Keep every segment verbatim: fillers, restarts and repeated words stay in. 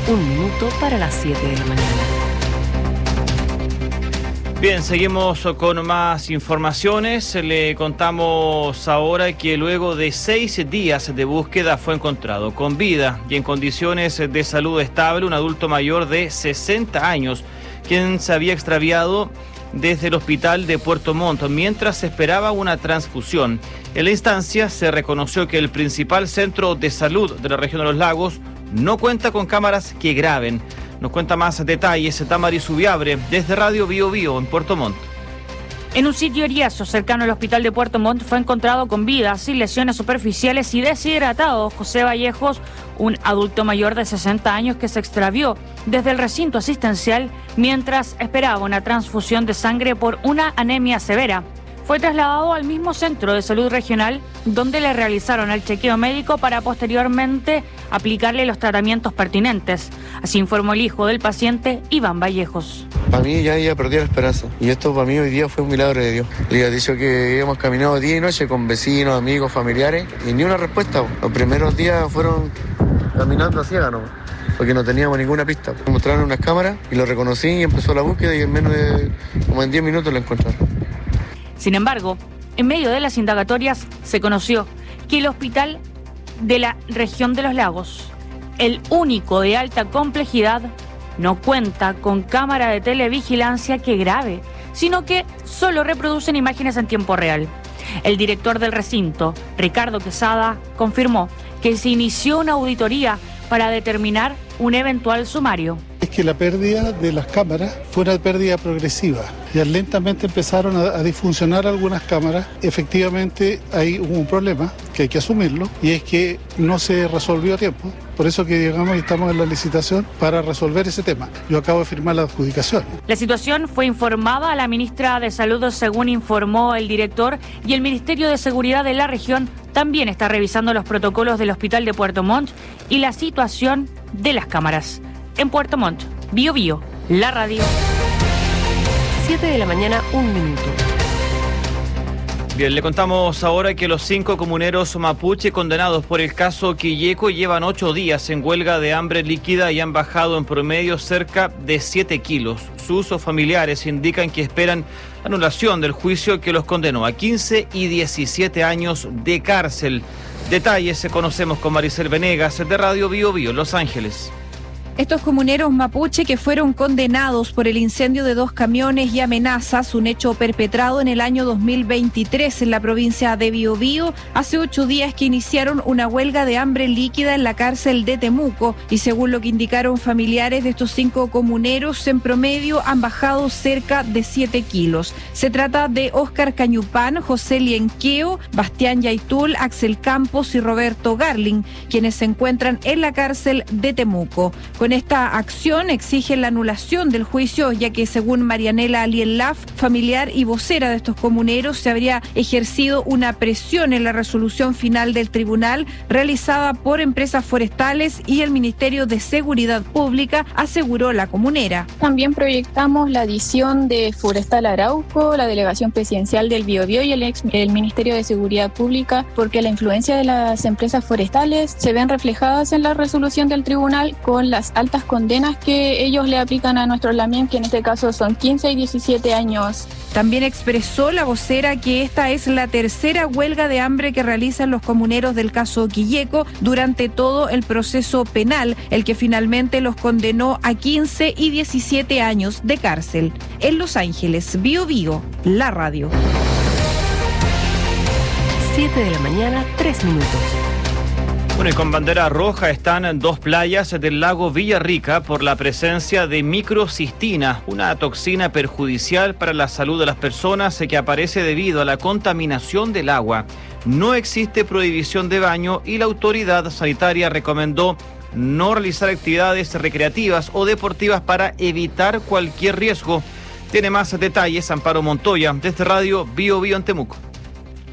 un minuto para las siete de la mañana. Bien, seguimos con más informaciones. Le contamos ahora que luego de seis días de búsqueda fue encontrado con vida y en condiciones de salud estable un adulto mayor de sesenta años, quien se había extraviado desde el hospital de Puerto Montt mientras esperaba una transfusión. En la instancia se reconoció que el principal centro de salud de la región de los lagos no cuenta con cámaras que graben. Nos cuenta más detalles Tamari Subiabre desde Radio Bio Bio en Puerto Montt. En un sitio eriazo cercano al hospital de Puerto Montt fue encontrado con vida, sin lesiones superficiales y deshidratado José Vallejos, un adulto mayor de sesenta años que se extravió desde el recinto asistencial mientras esperaba una transfusión de sangre por una anemia severa. Fue trasladado al mismo centro de salud regional donde le realizaron el chequeo médico para posteriormente aplicarle los tratamientos pertinentes. Así informó el hijo del paciente, Iván Vallejos. Para mí ya, ya perdí la esperanza y esto para mí hoy día fue un milagro de Dios. Le había dicho que hemos caminado día y noche con vecinos, amigos, familiares y ni una respuesta. Los primeros días fueron caminando a ciegas, ¿no? Porque no teníamos ninguna pista. Me mostraron unas cámaras y lo reconocí y empezó la búsqueda y en menos de como en diez minutos lo encontraron. Sin embargo, en medio de las indagatorias se conoció que el hospital de la región de los lagos, el único de alta complejidad, no cuenta con cámara de televigilancia que grabe, sino que solo reproducen imágenes en tiempo real. El director del recinto, Ricardo Quesada, confirmó que se inició una auditoría para determinar un eventual sumario. Es que la pérdida de las cámaras fue una pérdida progresiva. Ya lentamente empezaron a, a disfuncionar algunas cámaras. Efectivamente hay un problema que hay que asumirlo y es que no se resolvió a tiempo. Por eso que llegamos y estamos en la licitación para resolver ese tema. Yo acabo de firmar la adjudicación. La situación fue informada a la ministra de Salud, según informó el director, y el Ministerio de Seguridad de la región también está revisando los protocolos del Hospital de Puerto Montt y la situación de las cámaras. En Puerto Montt, Bio Bio, la radio. siete de la mañana, un minuto. Bien, le contamos ahora que los cinco comuneros mapuche condenados por el caso Quilleco llevan ocho días en huelga de hambre líquida y han bajado en promedio cerca de siete kilos. Sus familiares indican que esperan la anulación del juicio que los condenó a quince y diecisiete años de cárcel. Detalles conocemos con Maricel Venegas de Radio Bio Bio, Los Ángeles. Estos comuneros mapuche que fueron condenados por el incendio de dos camiones y amenazas, un hecho perpetrado en el año dos mil veintitrés en la provincia de Biobío, hace ocho días que iniciaron una huelga de hambre líquida en la cárcel de Temuco y según lo que indicaron familiares de estos cinco comuneros, en promedio han bajado cerca de siete kilos. Se trata de Óscar Cañupán, José Lienqueo, Bastián Yaitul, Axel Campos y Roberto Garling, quienes se encuentran en la cárcel de Temuco. Con esta acción exigen la anulación del juicio, ya que según Marianela Alienlaf, familiar y vocera de estos comuneros, se habría ejercido una presión en la resolución final del tribunal realizada por empresas forestales y el Ministerio de Seguridad Pública, aseguró la comunera. También proyectamos la adición de Forestal Arauco, la Delegación Presidencial del Biobío y el, ex, el Ministerio de Seguridad Pública, porque la influencia de las empresas forestales se ven reflejadas en la resolución del tribunal con las altas condenas que ellos le aplican a nuestros lamien, que en este caso son quince y diecisiete años. También expresó la vocera que esta es la tercera huelga de hambre que realizan los comuneros del caso Quilleco durante todo el proceso penal, el que finalmente los condenó a quince y diecisiete años de cárcel. En Los Ángeles, Bio Bio, la radio. siete de la mañana, tres minutos. Bueno, y con bandera roja están dos playas del lago Villarrica por la presencia de microcistina, una toxina perjudicial para la salud de las personas que aparece debido a la contaminación del agua. No existe prohibición de baño y la autoridad sanitaria recomendó no realizar actividades recreativas o deportivas para evitar cualquier riesgo. Tiene más detalles Amparo Montoya desde Radio Bio Bio en Temuco.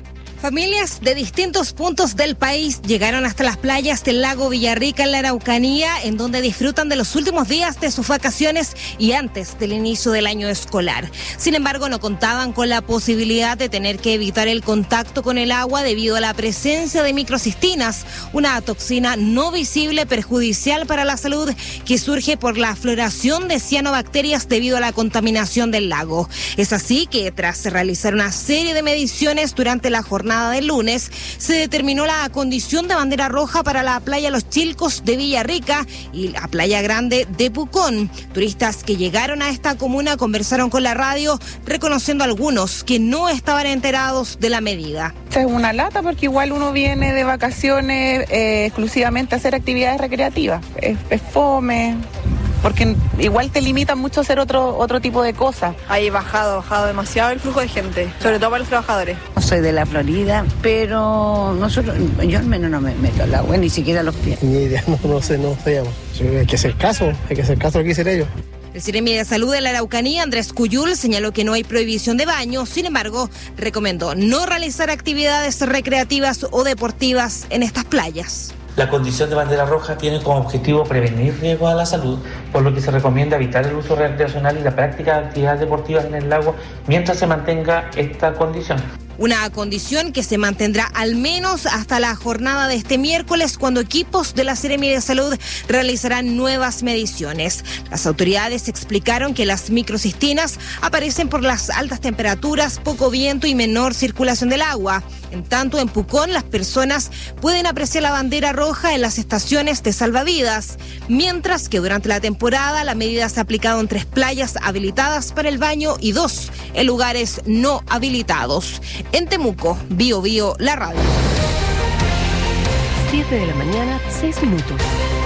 Familias de distintos puntos del país llegaron hasta las playas del lago Villarrica en la Araucanía, en donde disfrutan de los últimos días de sus vacaciones y antes del inicio del año escolar. Sin embargo, no contaban con la posibilidad de tener que evitar el contacto con el agua debido a la presencia de microcistinas, una toxina no visible perjudicial para la salud que surge por la floración de cianobacterias debido a la contaminación del lago. Es así que tras realizar una serie de mediciones durante la jornada del lunes, se determinó la condición de bandera roja para la playa Los Chilcos de Villarrica y la playa Grande de Pucón. Turistas que llegaron a esta comuna conversaron con la radio, reconociendo a algunos que no estaban enterados de la medida. Es una lata porque igual uno viene de vacaciones eh, exclusivamente a hacer actividades recreativas. Es, es fome, porque igual te limitan mucho a hacer otro otro tipo de cosas. Hay bajado, bajado demasiado el flujo de gente, sobre todo para los trabajadores. No soy de la Florida, pero nosotros, yo al menos no me meto al agua, ni siquiera los pies. Ni idea, no, no sé, no sé. Sí, hay que hacer caso, hay que hacer caso a lo que dicen ellos. El Seremi de Salud de la Araucanía, Andrés Cuyul, señaló que no hay prohibición de baño, sin embargo, recomendó no realizar actividades recreativas o deportivas en estas playas. La condición de bandera roja tiene como objetivo prevenir riesgos a la salud, por lo que se recomienda evitar el uso recreacional y la práctica de actividades deportivas en el lago mientras se mantenga esta condición. Una condición que se mantendrá al menos hasta la jornada de este miércoles, cuando equipos de la Seremi de Salud realizarán nuevas mediciones. Las autoridades explicaron que las microcistinas aparecen por las altas temperaturas, poco viento y menor circulación del agua. En tanto, en Pucón, las personas pueden apreciar la bandera roja en las estaciones de salvavidas, mientras que durante la temporada la medida se ha aplicado en tres playas habilitadas para el baño y dos en lugares no habilitados. En Temuco, Bio Bio, la radio. siete de la mañana, seis minutos.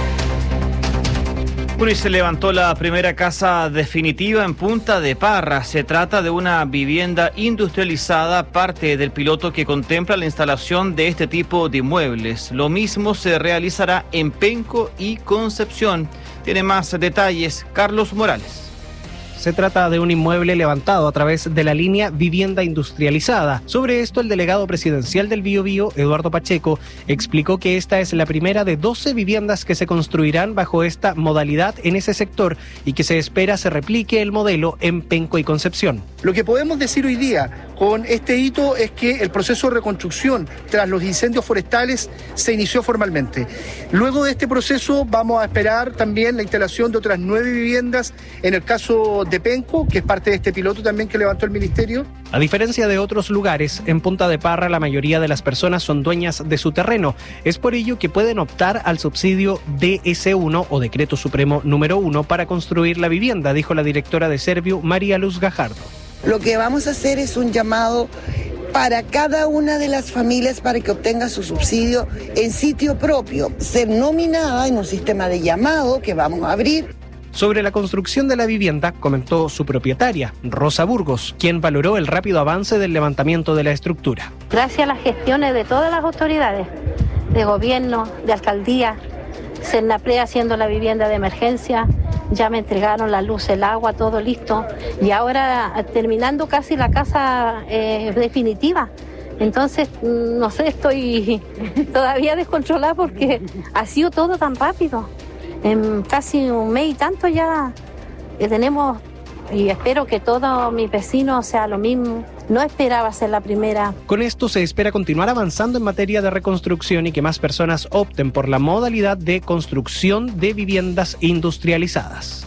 Bueno, y se levantó la primera casa definitiva en Punta de Parra. Se trata de una vivienda industrializada, parte del piloto que contempla la instalación de este tipo de inmuebles. Lo mismo se realizará en Penco y Concepción. Tiene más detalles Carlos Morales. Se trata de un inmueble levantado a través de la línea Vivienda Industrializada. Sobre esto, el delegado presidencial del Biobío, Eduardo Pacheco, explicó que esta es la primera de doce viviendas que se construirán bajo esta modalidad en ese sector y que se espera se replique el modelo en Penco y Concepción. Lo que podemos decir hoy día con este hito es que el proceso de reconstrucción tras los incendios forestales se inició formalmente. Luego de este proceso vamos a esperar también la instalación de otras nueve viviendas en el caso de Penco, que es parte de este piloto también que levantó el ministerio. A diferencia de otros lugares, en Punta de Parra la mayoría de las personas son dueñas de su terreno. Es por ello que pueden optar al subsidio D S uno o Decreto Supremo número uno para construir la vivienda, dijo la directora de Serviu, María Luz Gajardo. Lo que vamos a hacer es un llamado para cada una de las familias para que obtenga su subsidio en sitio propio, ser nominada en un sistema de llamado que vamos a abrir. Sobre la construcción de la vivienda, comentó su propietaria, Rosa Burgos, quien valoró el rápido avance del levantamiento de la estructura. Gracias a las gestiones de todas las autoridades, de gobierno, de alcaldía, Cernapre haciendo la vivienda de emergencia, ya me entregaron la luz, el agua, todo listo, y ahora terminando casi la casa eh, definitiva. Entonces, no sé, estoy todavía descontrolada porque ha sido todo tan rápido. En casi un mes y tanto ya tenemos, y espero que todos mis vecinos sea lo mismo. No esperaba ser la primera. Con esto se espera continuar avanzando en materia de reconstrucción y que más personas opten por la modalidad de construcción de viviendas industrializadas.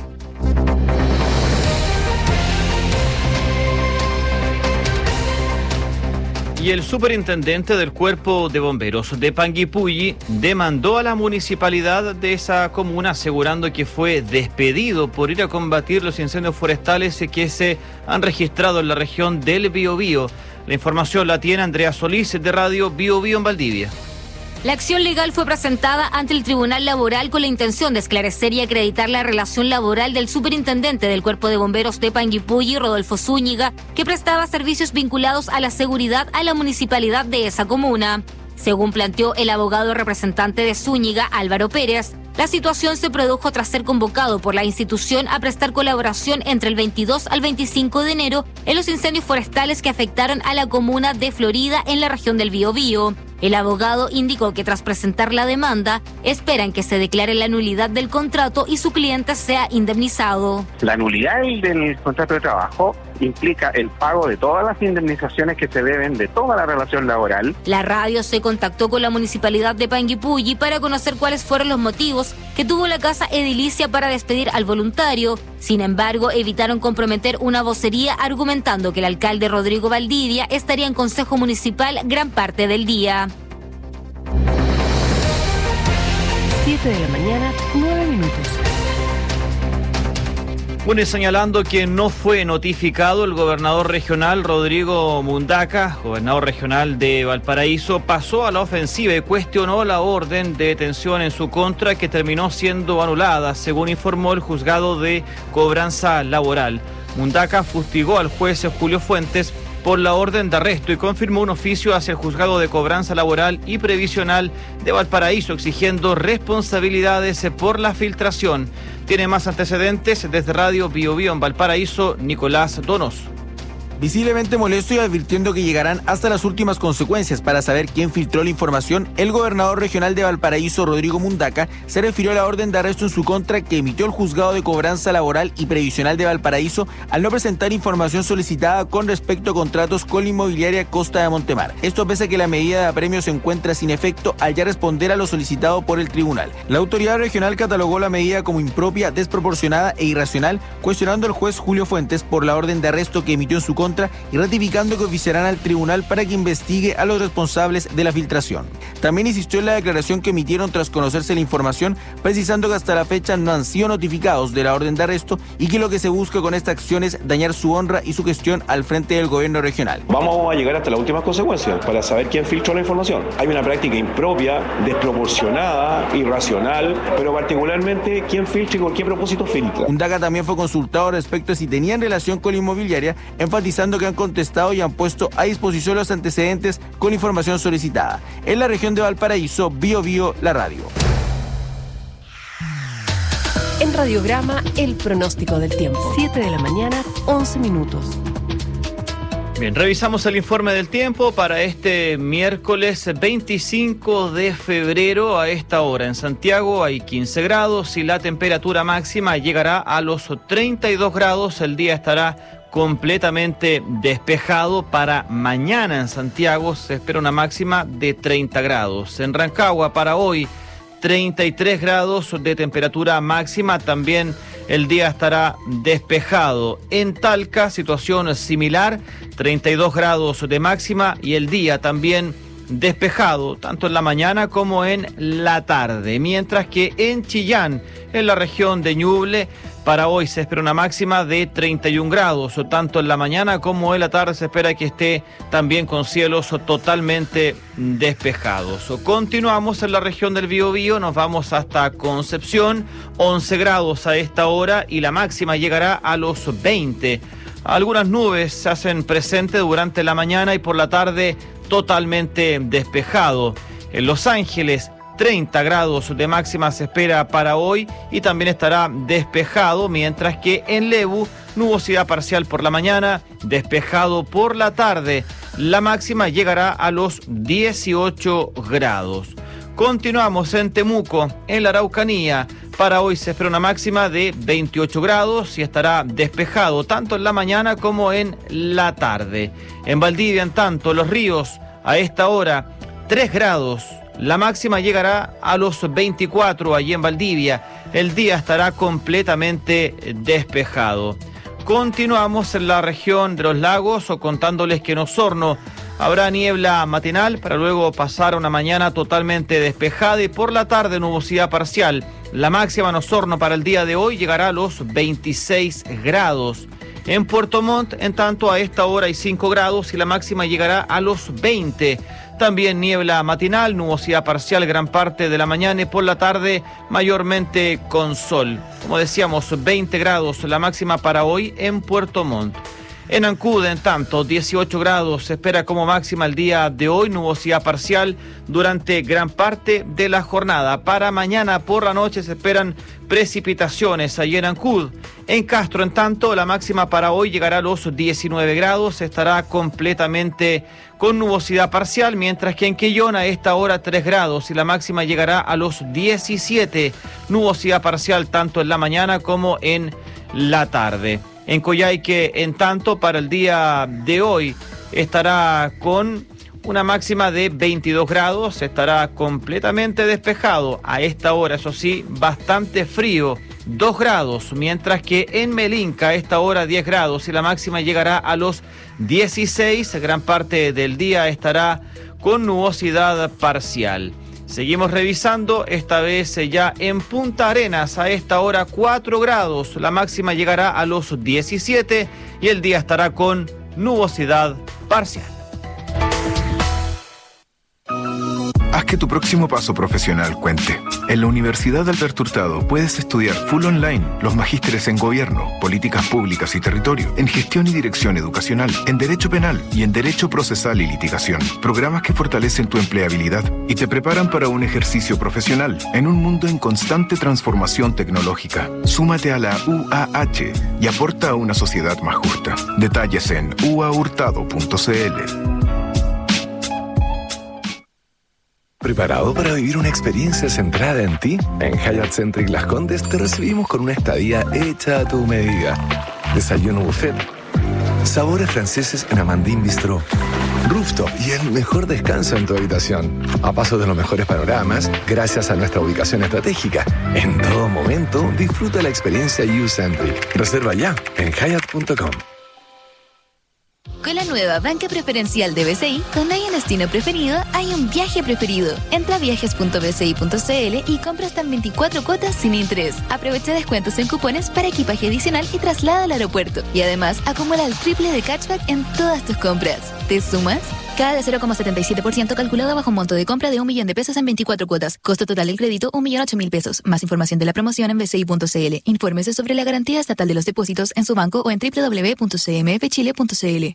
Y el superintendente del Cuerpo de Bomberos de Panguipulli demandó a la municipalidad de esa comuna asegurando que fue despedido por ir a combatir los incendios forestales que se han registrado en la región del Biobío. La información la tiene Andrea Solís de Radio Biobío en Valdivia. La acción legal fue presentada ante el Tribunal Laboral con la intención de esclarecer y acreditar la relación laboral del superintendente del Cuerpo de Bomberos de Panguipulli, Rodolfo Zúñiga, que prestaba servicios vinculados a la seguridad a la municipalidad de esa comuna. Según planteó el abogado representante de Zúñiga, Álvaro Pérez, La situación se produjo tras ser convocado por la institución a prestar colaboración entre el veintidós al veinticinco de enero en los incendios forestales que afectaron a la comuna de Florida en la región del Biobío. El abogado indicó que tras presentar la demanda, esperan que se declare la nulidad del contrato y su cliente sea indemnizado. La nulidad del contrato de trabajo implica el pago de todas las indemnizaciones que se deben de toda la relación laboral. La radio se contactó con la municipalidad de Panguipulli para conocer cuáles fueron los motivos que tuvo la casa edilicia para despedir al voluntario. Sin embargo, evitaron comprometer una vocería argumentando que el alcalde Rodrigo Valdivia estaría en consejo municipal gran parte del día. siete de la mañana, nueve minutos. Bueno, y señalando que no fue notificado, el gobernador regional Rodrigo Mundaca, gobernador regional de Valparaíso, pasó a la ofensiva y cuestionó la orden de detención en su contra que terminó siendo anulada, según informó el juzgado de cobranza laboral. Mundaca fustigó al juez Julio Fuentes por la orden de arresto y confirmó un oficio hacia el juzgado de cobranza laboral y previsional de Valparaíso exigiendo responsabilidades por la filtración. Tiene más antecedentes desde Radio Biobío en Valparaíso, Nicolás Donos. Visiblemente molesto y advirtiendo que llegarán hasta las últimas consecuencias para saber quién filtró la información, el gobernador regional de Valparaíso, Rodrigo Mundaca, se refirió a la orden de arresto en su contra que emitió el juzgado de cobranza laboral y previsional de Valparaíso al no presentar información solicitada con respecto a contratos con la inmobiliaria Costa de Montemar. Esto pese a que la medida de apremio se encuentra sin efecto al ya responder a lo solicitado por el tribunal. La autoridad regional catalogó la medida como impropia, desproporcionada e irracional, cuestionando al juez Julio Fuentes por la orden de arresto que emitió en su contra y ratificando que oficiarán al tribunal para que investigue a los responsables de la filtración. También insistió en la declaración que emitieron tras conocerse la información, precisando que hasta la fecha no han sido notificados de la orden de arresto y que lo que se busca con esta acción es dañar su honra y su gestión al frente del gobierno regional. Vamos a llegar hasta las últimas consecuencias para saber quién filtró la información. Hay una práctica impropia, desproporcionada, irracional, pero particularmente quién filtra y con qué propósito filtra. Mundaca también fue consultado respecto a si tenían relación con la inmobiliaria, enfatizando que han contestado y han puesto a disposición los antecedentes con información solicitada. En la región de Valparaíso, Biobío, la radio. En Radiograma, el pronóstico del tiempo. siete de la mañana, once minutos. Bien, revisamos el informe del tiempo para este miércoles veinticinco de febrero. A esta hora en Santiago hay quince grados y la temperatura máxima llegará a los treinta y dos grados. El día estará completamente despejado. Para mañana en Santiago se espera una máxima de treinta grados. En Rancagua para hoy treinta y tres grados de temperatura máxima, también el día estará despejado. En Talca situación similar, treinta y dos grados de máxima y el día también despejado, tanto en la mañana como en la tarde. Mientras que en Chillán, en la región de Ñuble, para hoy se espera una máxima de treinta y un grados, tanto en la mañana como en la tarde se espera que esté también con cielos totalmente despejados. Continuamos en la región del Biobío, nos vamos hasta Concepción, once grados a esta hora y la máxima llegará a los veinte. Algunas nubes se hacen presentes durante la mañana y por la tarde totalmente despejado. En Los Ángeles, treinta grados de máxima se espera para hoy y también estará despejado, mientras que en Lebu, nubosidad parcial por la mañana, despejado por la tarde. La máxima llegará a los dieciocho grados. Continuamos en Temuco, en la Araucanía. Para hoy se espera una máxima de veintiocho grados y estará despejado tanto en la mañana como en la tarde. En Valdivia, en tanto, Los Ríos, a esta hora, tres grados. La máxima llegará a los veinticuatro allí en Valdivia. El día estará completamente despejado. Continuamos en la región de los lagos, o contándoles que en Osorno habrá niebla matinal para luego pasar una mañana totalmente despejada y por la tarde nubosidad parcial. La máxima en Osorno para el día de hoy llegará a los veintiséis grados. En Puerto Montt, en tanto, a esta hora hay cinco grados y la máxima llegará a los veinte. También niebla matinal, nubosidad parcial gran parte de la mañana y por la tarde mayormente con sol. Como decíamos, veinte grados la máxima para hoy en Puerto Montt. En Ancud, en tanto, dieciocho grados se espera como máxima el día de hoy, nubosidad parcial durante gran parte de la jornada. Para mañana por la noche se esperan precipitaciones allí en Ancud. En Castro, en tanto, la máxima para hoy llegará a los diecinueve grados, estará completamente con nubosidad parcial, mientras que en Quillón a esta hora tres grados y la máxima llegará a los diecisiete, nubosidad parcial tanto en la mañana como en la tarde. En Coyhaique, en tanto, para el día de hoy estará con una máxima de veintidós grados, estará completamente despejado. A esta hora, eso sí, bastante frío, dos grados, mientras que en Melinca a esta hora diez grados y la máxima llegará a los dieciséis. Gran parte del día estará con nubosidad parcial. Seguimos revisando, esta vez ya en Punta Arenas, a esta hora cuatro grados, la máxima llegará a los diecisiete y el día estará con nubosidad parcial. Haz que tu próximo paso profesional cuente. En la Universidad Alberto Hurtado puedes estudiar full online los magísteres en Gobierno, Políticas Públicas y Territorio, en Gestión y Dirección Educacional, en Derecho Penal y en Derecho Procesal y Litigación. Programas que fortalecen tu empleabilidad y te preparan para un ejercicio profesional en un mundo en constante transformación tecnológica. Súmate a la U A H y aporta a una sociedad más justa. Detalles en u a hurtado punto c l. ¿Preparado para vivir una experiencia centrada en ti? En Hyatt Centric Las Condes te recibimos con una estadía hecha a tu medida. Desayuno buffet, sabores franceses en Amandine Bistro, rooftop y el mejor descanso en tu habitación. A paso de los mejores panoramas, gracias a nuestra ubicación estratégica. En todo momento, disfruta la experiencia U-Centric. Reserva ya en hyatt punto com. Con la nueva banca preferencial de B C I, cuando hay un destino preferido, hay un viaje preferido. Entra a viajes punto b c i punto c l y compra hasta en veinticuatro cuotas sin interés. Aprovecha descuentos en cupones para equipaje adicional y traslada al aeropuerto. Y además, acumula el triple de cashback en todas tus compras. ¿Te sumas? Cada de cero coma setenta y siete por ciento calculado bajo un monto de compra de un millón de pesos en veinticuatro cuotas. Costo total del crédito, un millón ocho mil pesos. Más información de la promoción en b c i punto c l. Infórmese sobre la garantía estatal de los depósitos en su banco o en w w w punto c m f chile punto c l.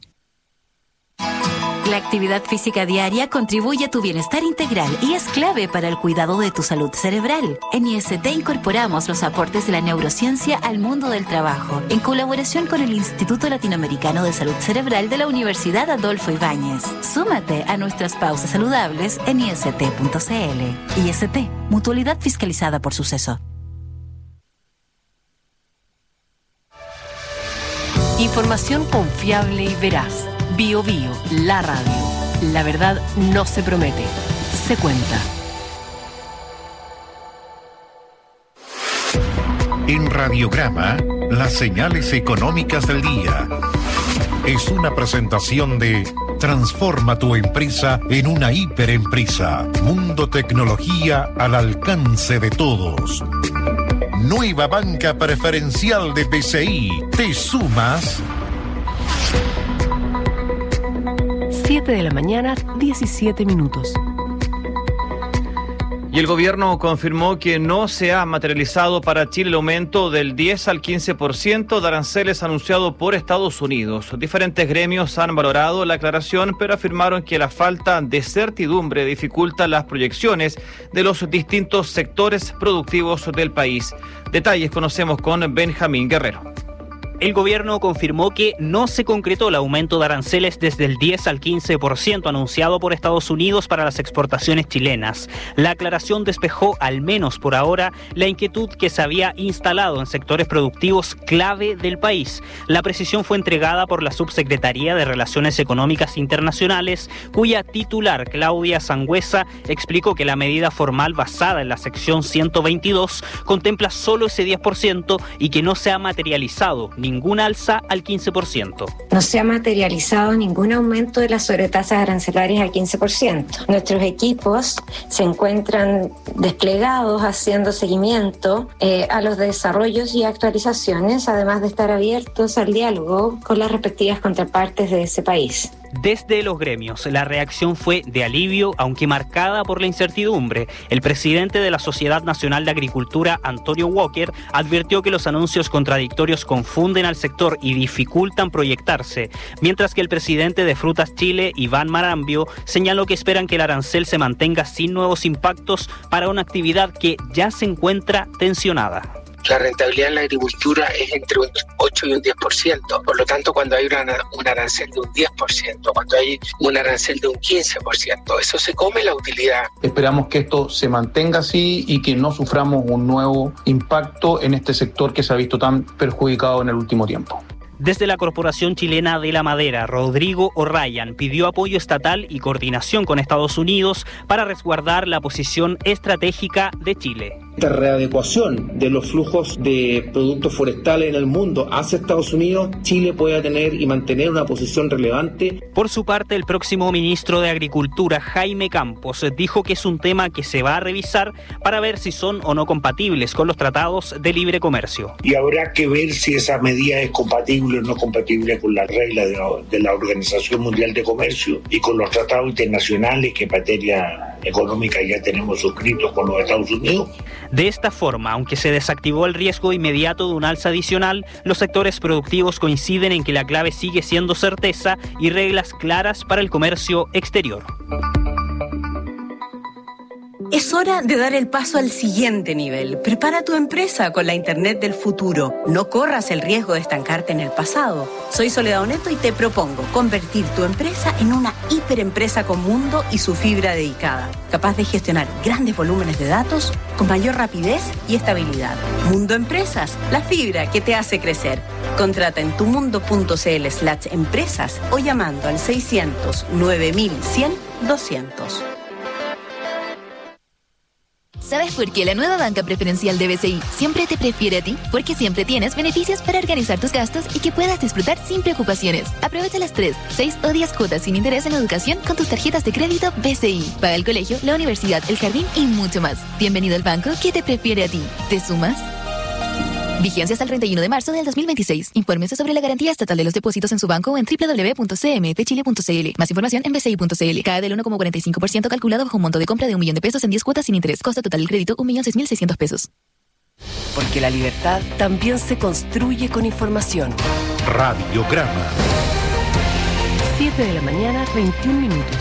La actividad física diaria contribuye a tu bienestar integral y es clave para el cuidado de tu salud cerebral. En I S T incorporamos los aportes de la neurociencia al mundo del trabajo, en colaboración con el Instituto Latinoamericano de Salud Cerebral de la Universidad Adolfo Ibáñez. Súmate a nuestras pausas saludables en i s t punto c l. I S T, mutualidad fiscalizada por Suceso. Información confiable y veraz. Bio Bio, la radio. La verdad no se promete, se cuenta. En Radiograma, las señales económicas del día. Es una presentación de Transforma tu empresa en una hiperempresa. Mundo Tecnología al alcance de todos. Nueva banca preferencial de B C I. ¿Te sumas? siete de la mañana, diecisiete minutos. Y el gobierno confirmó que no se ha materializado para Chile el aumento del diez al quince por ciento de aranceles anunciado por Estados Unidos. Diferentes gremios han valorado la aclaración, pero afirmaron que la falta de certidumbre dificulta las proyecciones de los distintos sectores productivos del país. Detalles conocemos con Benjamín Guerrero. El gobierno confirmó que no se concretó el aumento de aranceles desde el diez al quince por ciento anunciado por Estados Unidos para las exportaciones chilenas. La aclaración despejó, al menos por ahora, la inquietud que se había instalado en sectores productivos clave del país. La precisión fue entregada por la Subsecretaría de Relaciones Económicas Internacionales, cuya titular, Claudia Sangüesa, explicó que la medida formal basada en la sección ciento veintidós contempla solo ese diez por ciento y que no se ha materializado ningún alza al quince por ciento. No se ha materializado ningún aumento de las sobretasas arancelarias al quince por ciento. Nuestros equipos se encuentran desplegados haciendo seguimiento eh, a los desarrollos y actualizaciones, además de estar abiertos al diálogo con las respectivas contrapartes de ese país. Desde los gremios, la reacción fue de alivio, aunque marcada por la incertidumbre. El presidente de la Sociedad Nacional de Agricultura, Antonio Walker, advirtió que los anuncios contradictorios confunden al sector y dificultan proyectarse, mientras que el presidente de Frutas Chile, Iván Marambio, señaló que esperan que el arancel se mantenga sin nuevos impactos para una actividad que ya se encuentra tensionada. La rentabilidad en la agricultura es entre un ocho y un diez por ciento. Por lo tanto, cuando hay una, un arancel de un diez por ciento, cuando hay un arancel de un quince por ciento, eso se come la utilidad. Esperamos que esto se mantenga así y que no suframos un nuevo impacto en este sector que se ha visto tan perjudicado en el último tiempo. Desde la Corporación Chilena de la Madera, Rodrigo O'Ryan pidió apoyo estatal y coordinación con Estados Unidos para resguardar la posición estratégica de Chile. Esta readecuación de los flujos de productos forestales en el mundo hacia Estados Unidos, Chile pueda tener y mantener una posición relevante. Por su parte, el próximo ministro de Agricultura, Jaime Campos, dijo que es un tema que se va a revisar para ver si son o no compatibles con los tratados de libre comercio. Y habrá que ver si esa medida es compatible o no compatible con las reglas de la, de la Organización Mundial de Comercio y con los tratados internacionales que en materia económica ya tenemos suscritos con los Estados Unidos. De esta forma, aunque se desactivó el riesgo inmediato de un alza adicional, los sectores productivos coinciden en que la clave sigue siendo certeza y reglas claras para el comercio exterior. Es hora de dar el paso al siguiente nivel. Prepara tu empresa con la Internet del futuro. No corras el riesgo de estancarte en el pasado. Soy Soledad Oneto y te propongo convertir tu empresa en una hiperempresa con mundo y su fibra dedicada, capaz de gestionar grandes volúmenes de datos con mayor rapidez y estabilidad. Mundo Empresas, la fibra que te hace crecer. Contrata en tumundo.cl slash empresas o llamando al seiscientos nueve mil cien doscientos. ¿Sabes por qué la nueva banca preferencial de B C I siempre te prefiere a ti? Porque siempre tienes beneficios para organizar tus gastos y que puedas disfrutar sin preocupaciones. Aprovecha las tres, seis o diez cuotas sin interés en educación con tus tarjetas de crédito B C I. Paga el colegio, la universidad, el jardín y mucho más. Bienvenido al banco que te prefiere a ti. ¿Te sumas? Vigencia hasta el treinta y uno de marzo del dos mil veintiséis. Infórmese sobre la garantía estatal de los depósitos en su banco o en doble u doble u doble u punto c m f chile punto c l. Más información en b c i punto c l. Cae del uno coma cuarenta y cinco por ciento calculado bajo un monto de compra de un millón de pesos en diez cuotas sin interés. Costo total del crédito un millón seis mil seiscientos pesos. Porque la libertad también se construye con información. Radiograma. siete de la mañana, veintiún minutos.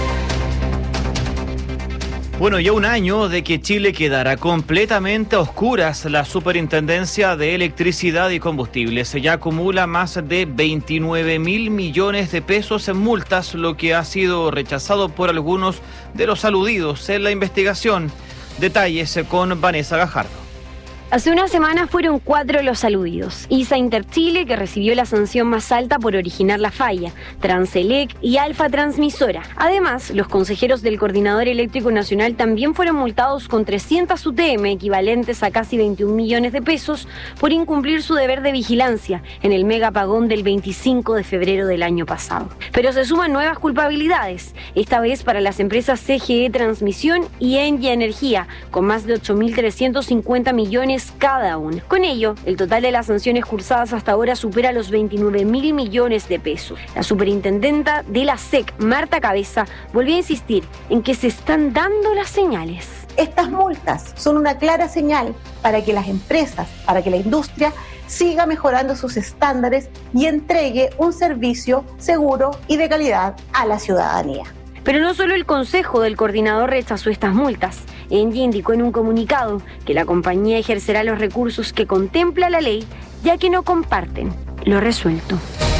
Bueno, ya un año de que Chile quedará completamente a oscuras. La Superintendencia de Electricidad y Combustibles ya acumula más de veintinueve mil millones de pesos en multas, lo que ha sido rechazado por algunos de los aludidos en la investigación. Detalles con Vanessa Gajardo. Hace una semana fueron cuatro los aludidos. ISA Interchile, que recibió la sanción más alta por originar la falla, Transelec y Alfa Transmisora. Además, los consejeros del Coordinador Eléctrico Nacional también fueron multados con trescientas U T M, equivalentes a casi veintiún millones de pesos, por incumplir su deber de vigilancia en el mega apagón del veinticinco de febrero del año pasado. Pero se suman nuevas culpabilidades, esta vez para las empresas C G E Transmisión y Engie Energía, con más de ocho mil trescientos cincuenta millones cada una. Con ello, el total de las sanciones cursadas hasta ahora supera los veintinueve mil millones de pesos. La superintendenta de la S E C, Marta Cabeza, volvió a insistir en que se están dando las señales. Estas multas son una clara señal para que las empresas, para que la industria siga mejorando sus estándares y entregue un servicio seguro y de calidad a la ciudadanía. Pero no solo el Consejo del Coordinador rechazó estas multas. Engie indicó en un comunicado que la compañía ejercerá los recursos que contempla la ley, ya que no comparten lo resuelto.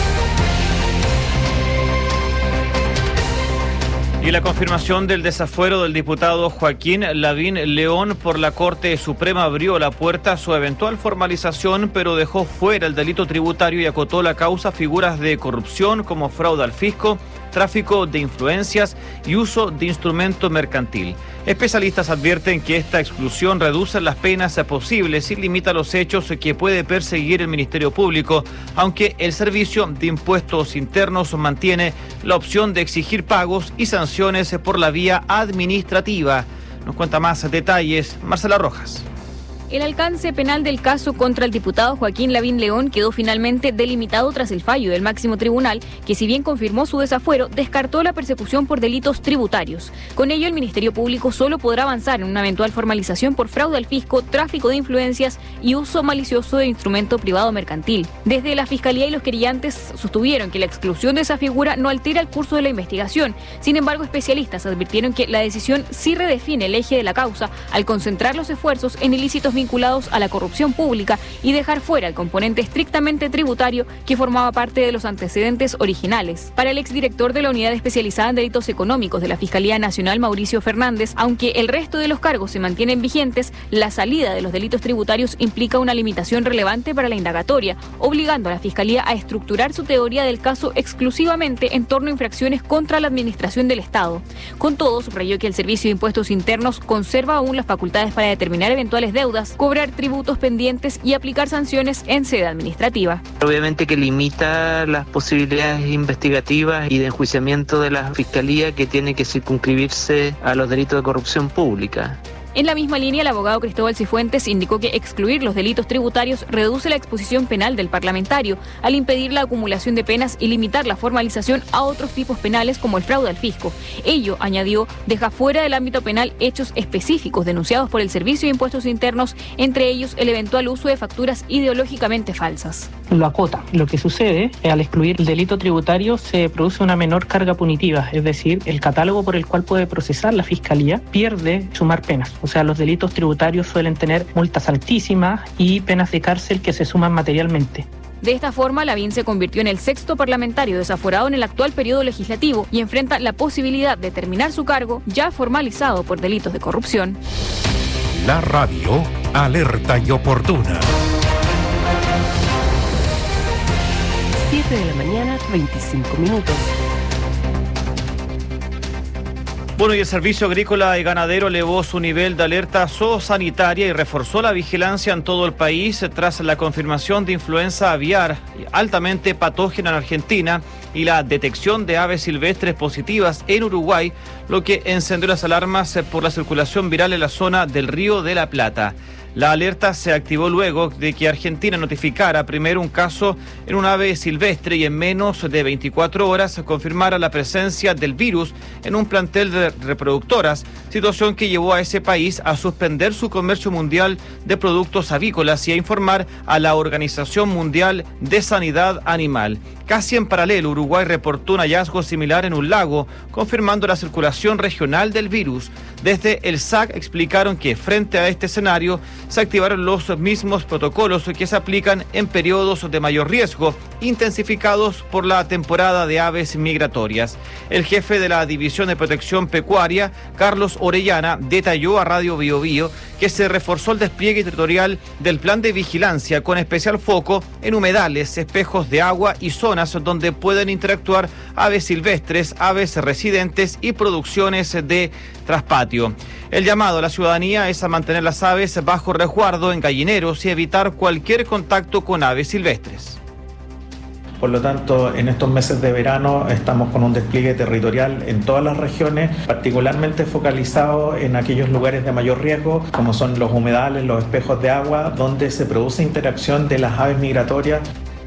Y la confirmación del desafuero del diputado Joaquín Lavín León por la Corte Suprema abrió la puerta a su eventual formalización, pero dejó fuera el delito tributario y acotó la causa a figuras de corrupción como fraude al fisco, tráfico de influencias y uso de instrumento mercantil. Especialistas advierten que esta exclusión reduce las penas posibles y limita los hechos que puede perseguir el Ministerio Público, aunque el Servicio de Impuestos Internos mantiene la opción de exigir pagos y sanciones por la vía administrativa. Nos cuenta más detalles Marcela Rojas. El alcance penal del caso contra el diputado Joaquín Lavín León quedó finalmente delimitado tras el fallo del máximo tribunal, que si bien confirmó su desafuero, descartó la persecución por delitos tributarios. Con ello, el Ministerio Público solo podrá avanzar en una eventual formalización por fraude al fisco, tráfico de influencias y uso malicioso de instrumento privado mercantil. Desde la Fiscalía y los querellantes sostuvieron que la exclusión de esa figura no altera el curso de la investigación. Sin embargo, especialistas advirtieron que la decisión sí redefine el eje de la causa al concentrar los esfuerzos en ilícitos vinculados a la corrupción pública y dejar fuera el componente estrictamente tributario que formaba parte de los antecedentes originales. Para el exdirector de la Unidad Especializada en Delitos Económicos de la Fiscalía Nacional, Mauricio Fernández, aunque el resto de los cargos se mantienen vigentes, la salida de los delitos tributarios implica una limitación relevante para la indagatoria, obligando a la Fiscalía a estructurar su teoría del caso exclusivamente en torno a infracciones contra la administración del Estado. Con todo, subrayó que el Servicio de Impuestos Internos conserva aún las facultades para determinar eventuales deudas, cobrar tributos pendientes y aplicar sanciones en sede administrativa. Obviamente que limita las posibilidades investigativas y de enjuiciamiento de la Fiscalía, que tiene que circunscribirse a los delitos de corrupción pública. En la misma línea, el abogado Cristóbal Cifuentes indicó que excluir los delitos tributarios reduce la exposición penal del parlamentario, al impedir la acumulación de penas y limitar la formalización a otros tipos penales como el fraude al fisco. Ello, añadió, deja fuera del ámbito penal hechos específicos denunciados por el Servicio de Impuestos Internos, entre ellos el eventual uso de facturas ideológicamente falsas. Lo acota. Lo que sucede, al excluir el delito tributario se produce una menor carga punitiva, es decir, el catálogo por el cual puede procesar la Fiscalía pierde sumar penas. O sea, los delitos tributarios suelen tener multas altísimas y penas de cárcel que se suman materialmente. De esta forma, Lavín se convirtió en el sexto parlamentario desaforado en el actual periodo legislativo y enfrenta la posibilidad de terminar su cargo ya formalizado por delitos de corrupción. La radio, alerta y oportuna. siete de la mañana, veinticinco minutos. Bueno, y el Servicio Agrícola y Ganadero elevó su nivel de alerta zoosanitaria y reforzó la vigilancia en todo el país tras la confirmación de influenza aviar altamente patógena en Argentina y la detección de aves silvestres positivas en Uruguay, lo que encendió las alarmas por la circulación viral en la zona del Río de la Plata. La alerta se activó luego de que Argentina notificara primero un caso en un ave silvestre y en menos de veinticuatro horas confirmara la presencia del virus en un plantel de reproductoras, situación que llevó a ese país a suspender su comercio mundial de productos avícolas y a informar a la Organización Mundial de Sanidad Animal. Casi en paralelo, Uruguay reportó un hallazgo similar en un lago, confirmando la circulación regional del virus. Desde el S A C explicaron que frente a este escenario se activaron los mismos protocolos que se aplican en periodos de mayor riesgo, intensificados por la temporada de aves migratorias. El jefe de la División de Protección Pecuaria, Carlos Orellana, detalló a Radio Bio Bio que se reforzó el despliegue territorial del plan de vigilancia con especial foco en humedales, espejos de agua y zonas donde pueden interactuar aves silvestres, aves residentes y producciones de traspatio. El llamado a la ciudadanía es a mantener las aves bajo resguardo en gallineros y evitar cualquier contacto con aves silvestres. Por lo tanto, en estos meses de verano estamos con un despliegue territorial en todas las regiones, particularmente focalizado en aquellos lugares de mayor riesgo, como son los humedales, los espejos de agua, donde se produce interacción de las aves migratorias.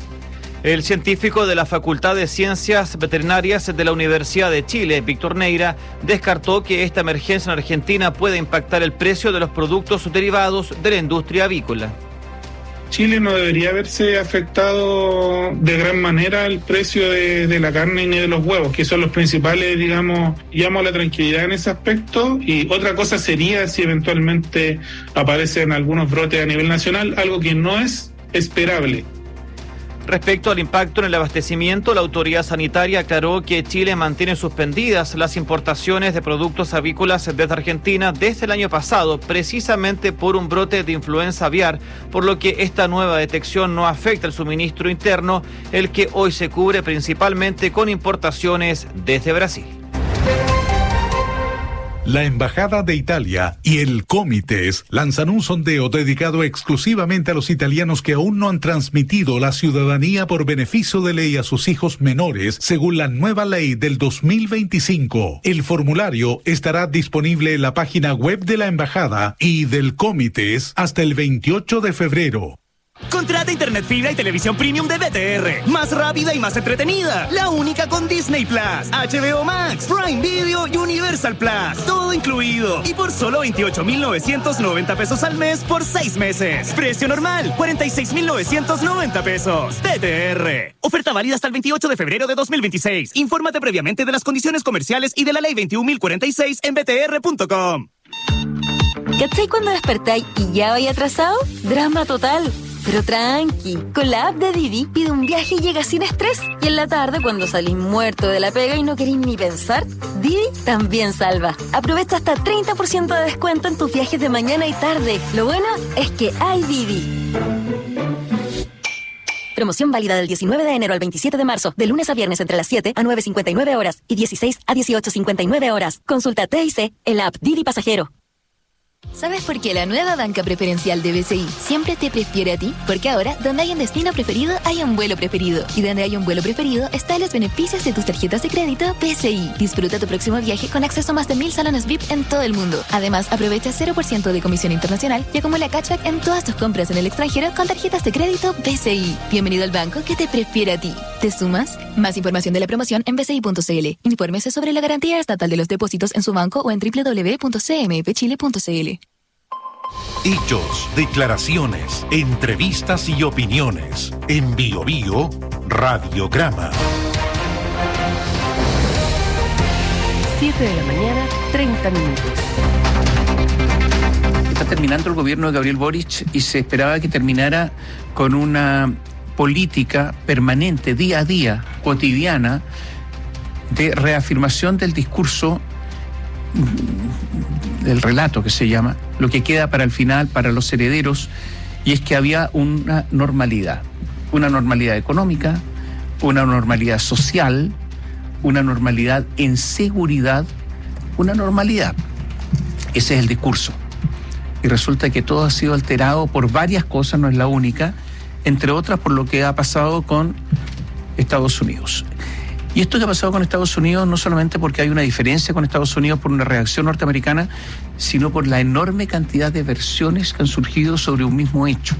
El científico de la Facultad de Ciencias Veterinarias de la Universidad de Chile, Víctor Neira, descartó que esta emergencia en Argentina pueda impactar el precio de los productos derivados de la industria avícola. Chile no debería verse afectado de gran manera el precio de, de la carne ni de los huevos, que son los principales, digamos, llamo a la tranquilidad en ese aspecto. Y otra cosa sería si eventualmente aparecen algunos brotes a nivel nacional, algo que no es esperable. Respecto al impacto en el abastecimiento, la autoridad sanitaria aclaró que Chile mantiene suspendidas las importaciones de productos avícolas desde Argentina desde el año pasado, precisamente por un brote de influenza aviar, por lo que esta nueva detección no afecta el suministro interno, el que hoy se cubre principalmente con importaciones desde Brasil. La Embajada de Italia y el Comites lanzan un sondeo dedicado exclusivamente a los italianos que aún no han transmitido la ciudadanía por beneficio de ley a sus hijos menores, según la nueva ley del dos mil veinticinco. El formulario estará disponible en la página web de la Embajada y del Comites hasta el veintiocho de febrero. Contrata internet fibra y televisión premium de B T R. Más rápida y más entretenida. La única con Disney Plus, H B O Max, Prime Video y Universal Plus. Todo incluido. Y por solo veintiocho mil novecientos noventa pesos al mes por seis meses. Precio normal, cuarenta y seis mil novecientos noventa pesos. B T R. Oferta válida hasta el veintiocho de febrero de dos mil veintiséis. Infórmate previamente de las condiciones comerciales y de la ley veintiún mil cuarenta y seis en b t r punto com. ¿Cachai cuando despertáis y ya vais atrasado? Drama total. Pero tranqui, con la app de Didi pide un viaje y llega sin estrés. Y en la tarde, cuando salís muerto de la pega y no queréis ni pensar, Didi también salva. Aprovecha hasta treinta por ciento de descuento en tus viajes de mañana y tarde. Lo bueno es que hay Didi. Promoción válida del diecinueve de enero al veintisiete de marzo, de lunes a viernes entre las siete a nueve cincuenta y nueve horas y dieciséis a dieciocho cincuenta y nueve horas. Consulta T I C en la app Didi Pasajero. ¿Sabes por qué la nueva banca preferencial de B C I siempre te prefiere a ti? Porque ahora, donde hay un destino preferido, hay un vuelo preferido. Y donde hay un vuelo preferido, están los beneficios de tus tarjetas de crédito B C I. Disfruta tu próximo viaje con acceso a más de mil salones V I P en todo el mundo. Además, aprovecha cero por ciento de comisión internacional y acumula cashback en todas tus compras en el extranjero con tarjetas de crédito B C I. Bienvenido al banco que te prefiere a ti. ¿Te sumas? Más información de la promoción en b c i punto c l. Infórmese sobre la garantía estatal de los depósitos en su banco o en w w w punto c m f chile punto c l. Hechos, declaraciones, entrevistas y opiniones. En Bio Bio, Radiograma. siete de la mañana, treinta minutos. Está terminando el gobierno de Gabriel Boric y se esperaba que terminara con una política permanente, día a día, cotidiana, de reafirmación del discurso, del relato que se llama, lo que queda para el final, para los herederos, y es que había una normalidad, una normalidad económica, una normalidad social, una normalidad en seguridad, una normalidad. Ese es el discurso. Y resulta que todo ha sido alterado por varias cosas, no es la única, entre otras por lo que ha pasado con Estados Unidos. Y esto que ha pasado con Estados Unidos no solamente porque hay una diferencia con Estados Unidos por una reacción norteamericana, sino por la enorme cantidad de versiones que han surgido sobre un mismo hecho.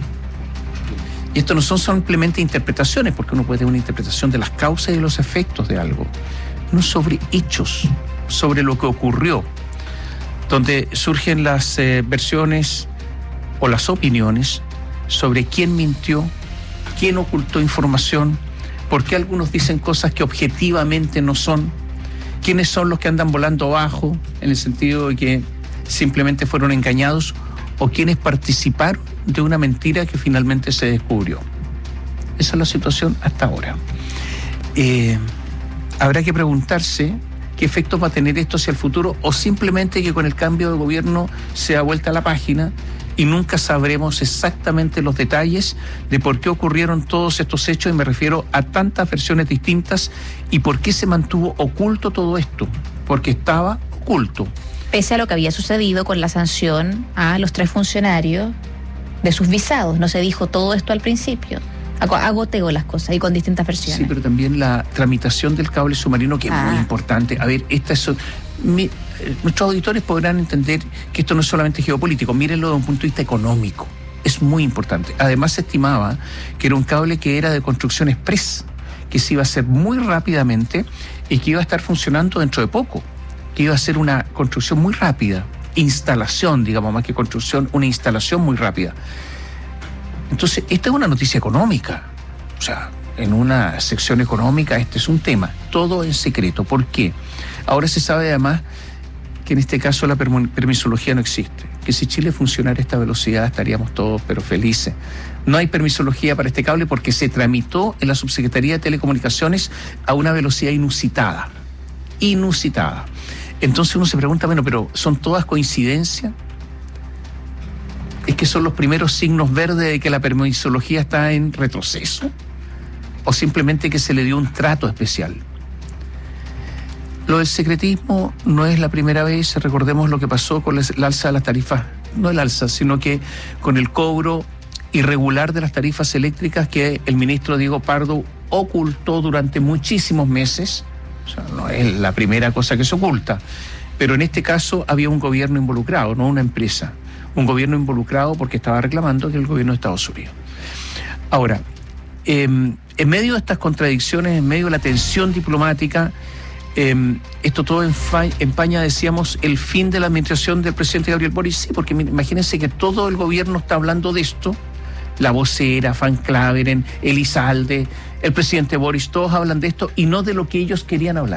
Y esto no son simplemente interpretaciones, porque uno puede tener una interpretación de las causas y de los efectos de algo, no sobre hechos, sobre lo que ocurrió, donde surgen las eh, versiones o las opiniones sobre quién mintió, quién ocultó información, por qué algunos dicen cosas que objetivamente no son, quiénes son los que andan volando bajo, en el sentido de que simplemente fueron engañados, o quienes participaron de una mentira que finalmente se descubrió. Esa es la situación hasta ahora. Eh, habrá que preguntarse qué efectos va a tener esto hacia el futuro, o simplemente que con el cambio de gobierno se ha vuelta a la página y nunca sabremos exactamente los detalles de por qué ocurrieron todos estos hechos, y me refiero a tantas versiones distintas, y por qué se mantuvo oculto todo esto, porque estaba oculto. Pese a lo que había sucedido con la sanción a los tres funcionarios de sus visados, no se dijo todo esto al principio. Agoteo las cosas y con distintas versiones. Sí, pero también la tramitación del cable submarino, que ah. es muy importante. A ver, esta es... Mi, nuestros auditores podrán entender que esto no es solamente geopolítico, mírenlo desde un punto de vista económico. Es muy importante. Además, se estimaba que era un cable que era de construcción express, que se iba a hacer muy rápidamente y que iba a estar funcionando dentro de poco, que iba a ser una construcción muy rápida, instalación, digamos, más que construcción, una instalación muy rápida. Entonces, esta es una noticia económica. O sea, en una sección económica este es un tema, todo en secreto. ¿Por qué? Ahora se sabe además que en este caso la permisología no existe, que si Chile funcionara a esta velocidad estaríamos todos pero felices. No hay permisología para este cable porque se tramitó en la Subsecretaría de Telecomunicaciones a una velocidad inusitada, inusitada. Entonces uno se pregunta, bueno, pero ¿son todas coincidencias? ¿Es que son los primeros signos verdes de que la permisología está en retroceso? ¿O simplemente que se le dio un trato especial? Lo del secretismo no es la primera vez, recordemos lo que pasó con el alza de las tarifas, no el alza, sino que con el cobro irregular de las tarifas eléctricas que el ministro Diego Pardo ocultó durante muchísimos meses. O sea, no es la primera cosa que se oculta, pero en este caso había un gobierno involucrado, no una empresa. Un gobierno involucrado porque estaba reclamando que el gobierno de Estados Unidos. Ahora, eh, en medio de estas contradicciones, en medio de la tensión diplomática, eh, esto todo empaña, decíamos, el fin de la administración del presidente Gabriel Boric. Sí, porque imagínense que todo el gobierno está hablando de esto. La vocera, Van Claveren, Elizalde, el presidente Boric, todos hablan de esto y no de lo que ellos querían hablar.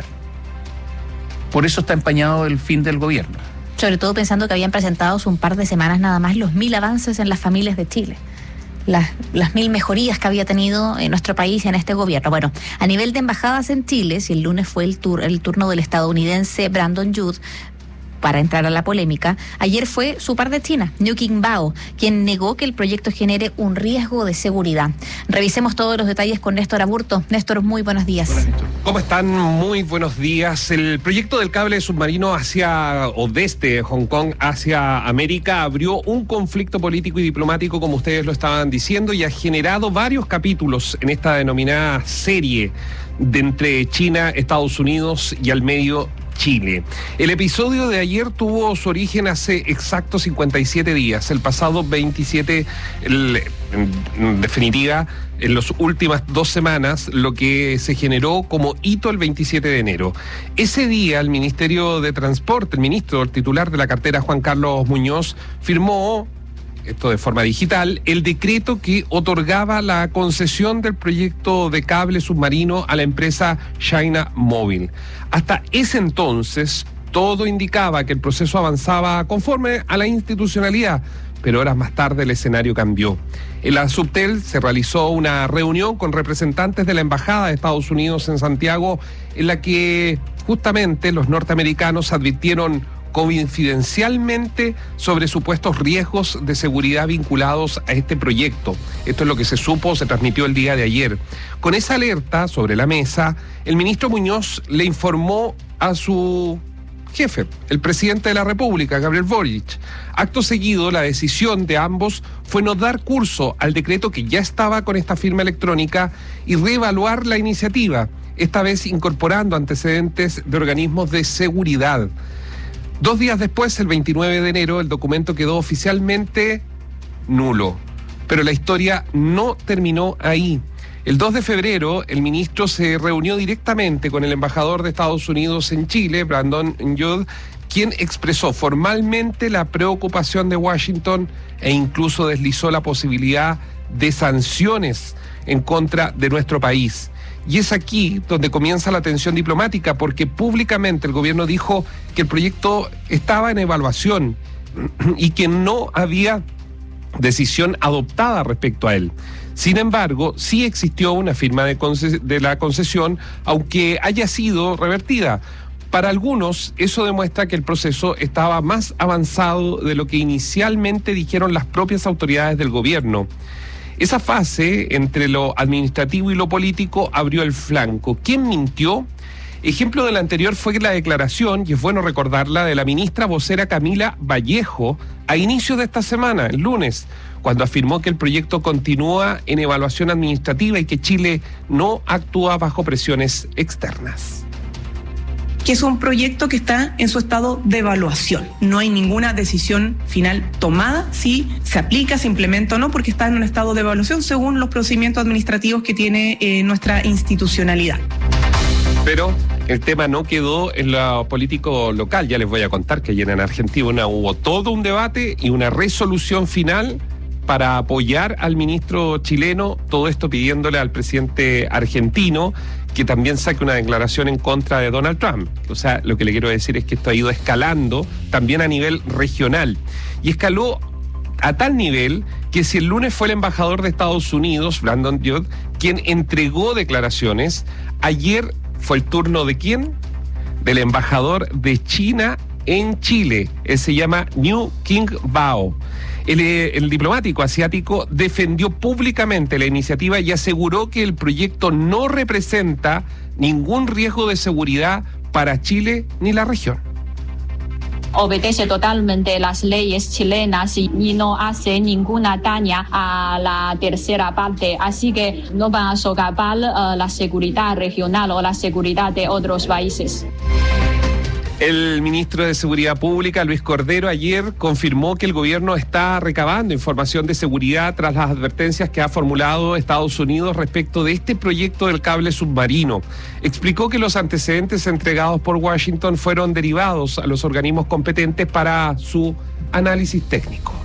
Por eso está empañado el fin del gobierno. Sobre todo pensando que habían presentado hace un par de semanas nada más los mil avances en las familias de Chile. Las, las mil mejorías que había tenido en nuestro país y en este gobierno. Bueno, a nivel de embajadas en Chile, si el lunes fue el, tur, el turno del estadounidense Brandon Judd, para entrar a la polémica, ayer fue su par de China, Liu Qingbao, quien negó que el proyecto genere un riesgo de seguridad. Revisemos todos los detalles con Néstor Aburto. Néstor, muy buenos días. Hola, Néstor. ¿Cómo están? Muy buenos días. El proyecto del cable submarino hacia o desde Hong Kong hacia América abrió un conflicto político y diplomático, como ustedes lo estaban diciendo, y ha generado varios capítulos en esta denominada serie de entre China, Estados Unidos y al medio Chile. El episodio de ayer tuvo su origen hace exactos cincuenta y siete días, el pasado veintisiete, el, en definitiva, en las últimas dos semanas, lo que se generó como hito el veintisiete de enero. Ese día, el Ministerio de Transporte, el ministro, el titular de la cartera, Juan Carlos Muñoz, firmó, esto de forma digital, el decreto que otorgaba la concesión del proyecto de cable submarino a la empresa China Mobile. Hasta ese entonces, todo indicaba que el proceso avanzaba conforme a la institucionalidad, pero horas más tarde el escenario cambió. En la Subtel se realizó una reunión con representantes de la Embajada de Estados Unidos en Santiago, en la que justamente los norteamericanos advirtieron confidencialmente sobre supuestos riesgos de seguridad vinculados a este proyecto. Esto es lo que se supo, se transmitió el día de ayer. Con esa alerta sobre la mesa, el ministro Muñoz le informó a su jefe, el presidente de la República, Gabriel Boric. Acto seguido, la decisión de ambos fue no dar curso al decreto que ya estaba con esta firma electrónica y reevaluar la iniciativa, esta vez incorporando antecedentes de organismos de seguridad. Dos días después, el veintinueve de enero, el documento quedó oficialmente nulo. Pero la historia no terminó ahí. El dos de febrero, el ministro se reunió directamente con el embajador de Estados Unidos en Chile, Brandon Judd, quien expresó formalmente la preocupación de Washington e incluso deslizó la posibilidad de sanciones en contra de nuestro país. Y es aquí donde comienza la tensión diplomática, porque públicamente el gobierno dijo que el proyecto estaba en evaluación y que no había decisión adoptada respecto a él. Sin embargo, sí existió una firma de, conces- de la concesión, aunque haya sido revertida. Para algunos, eso demuestra que el proceso estaba más avanzado de lo que inicialmente dijeron las propias autoridades del gobierno. Esa fase entre lo administrativo y lo político abrió el flanco. ¿Quién mintió? Ejemplo de la anterior fue la declaración, y es bueno recordarla, de la ministra vocera Camila Vallejo a inicios de esta semana, el lunes, cuando afirmó que el proyecto continúa en evaluación administrativa y que Chile no actúa bajo presiones externas. Que es un proyecto que está en su estado de evaluación. No hay ninguna decisión final tomada si se aplica, se implementa o no, porque está en un estado de evaluación según los procedimientos administrativos que tiene eh, nuestra institucionalidad. Pero el tema no quedó en lo político local. Ya les voy a contar que ayer en Argentina hubo todo un debate y una resolución final para apoyar al ministro chileno, todo esto pidiéndole al presidente argentino que también saque una declaración en contra de Donald Trump. O sea, lo que le quiero decir es que esto ha ido escalando también a nivel regional. Y escaló a tal nivel que si el lunes fue el embajador de Estados Unidos, Brandon Judd, quien entregó declaraciones, ayer fue el turno ¿de quién? Del embajador de China en Chile. Él se llama Liu Qingbao. El, el diplomático asiático defendió públicamente la iniciativa y aseguró que el proyecto no representa ningún riesgo de seguridad para Chile ni la región. Obedece totalmente las leyes chilenas y, y no hace ninguna daña a la tercera parte, así que no van a socavar uh, la seguridad regional o la seguridad de otros países. El ministro de Seguridad Pública, Luis Cordero, ayer confirmó que el gobierno está recabando información de seguridad tras las advertencias que ha formulado Estados Unidos respecto de este proyecto del cable submarino. Explicó que los antecedentes entregados por Washington fueron derivados a los organismos competentes para su análisis técnico.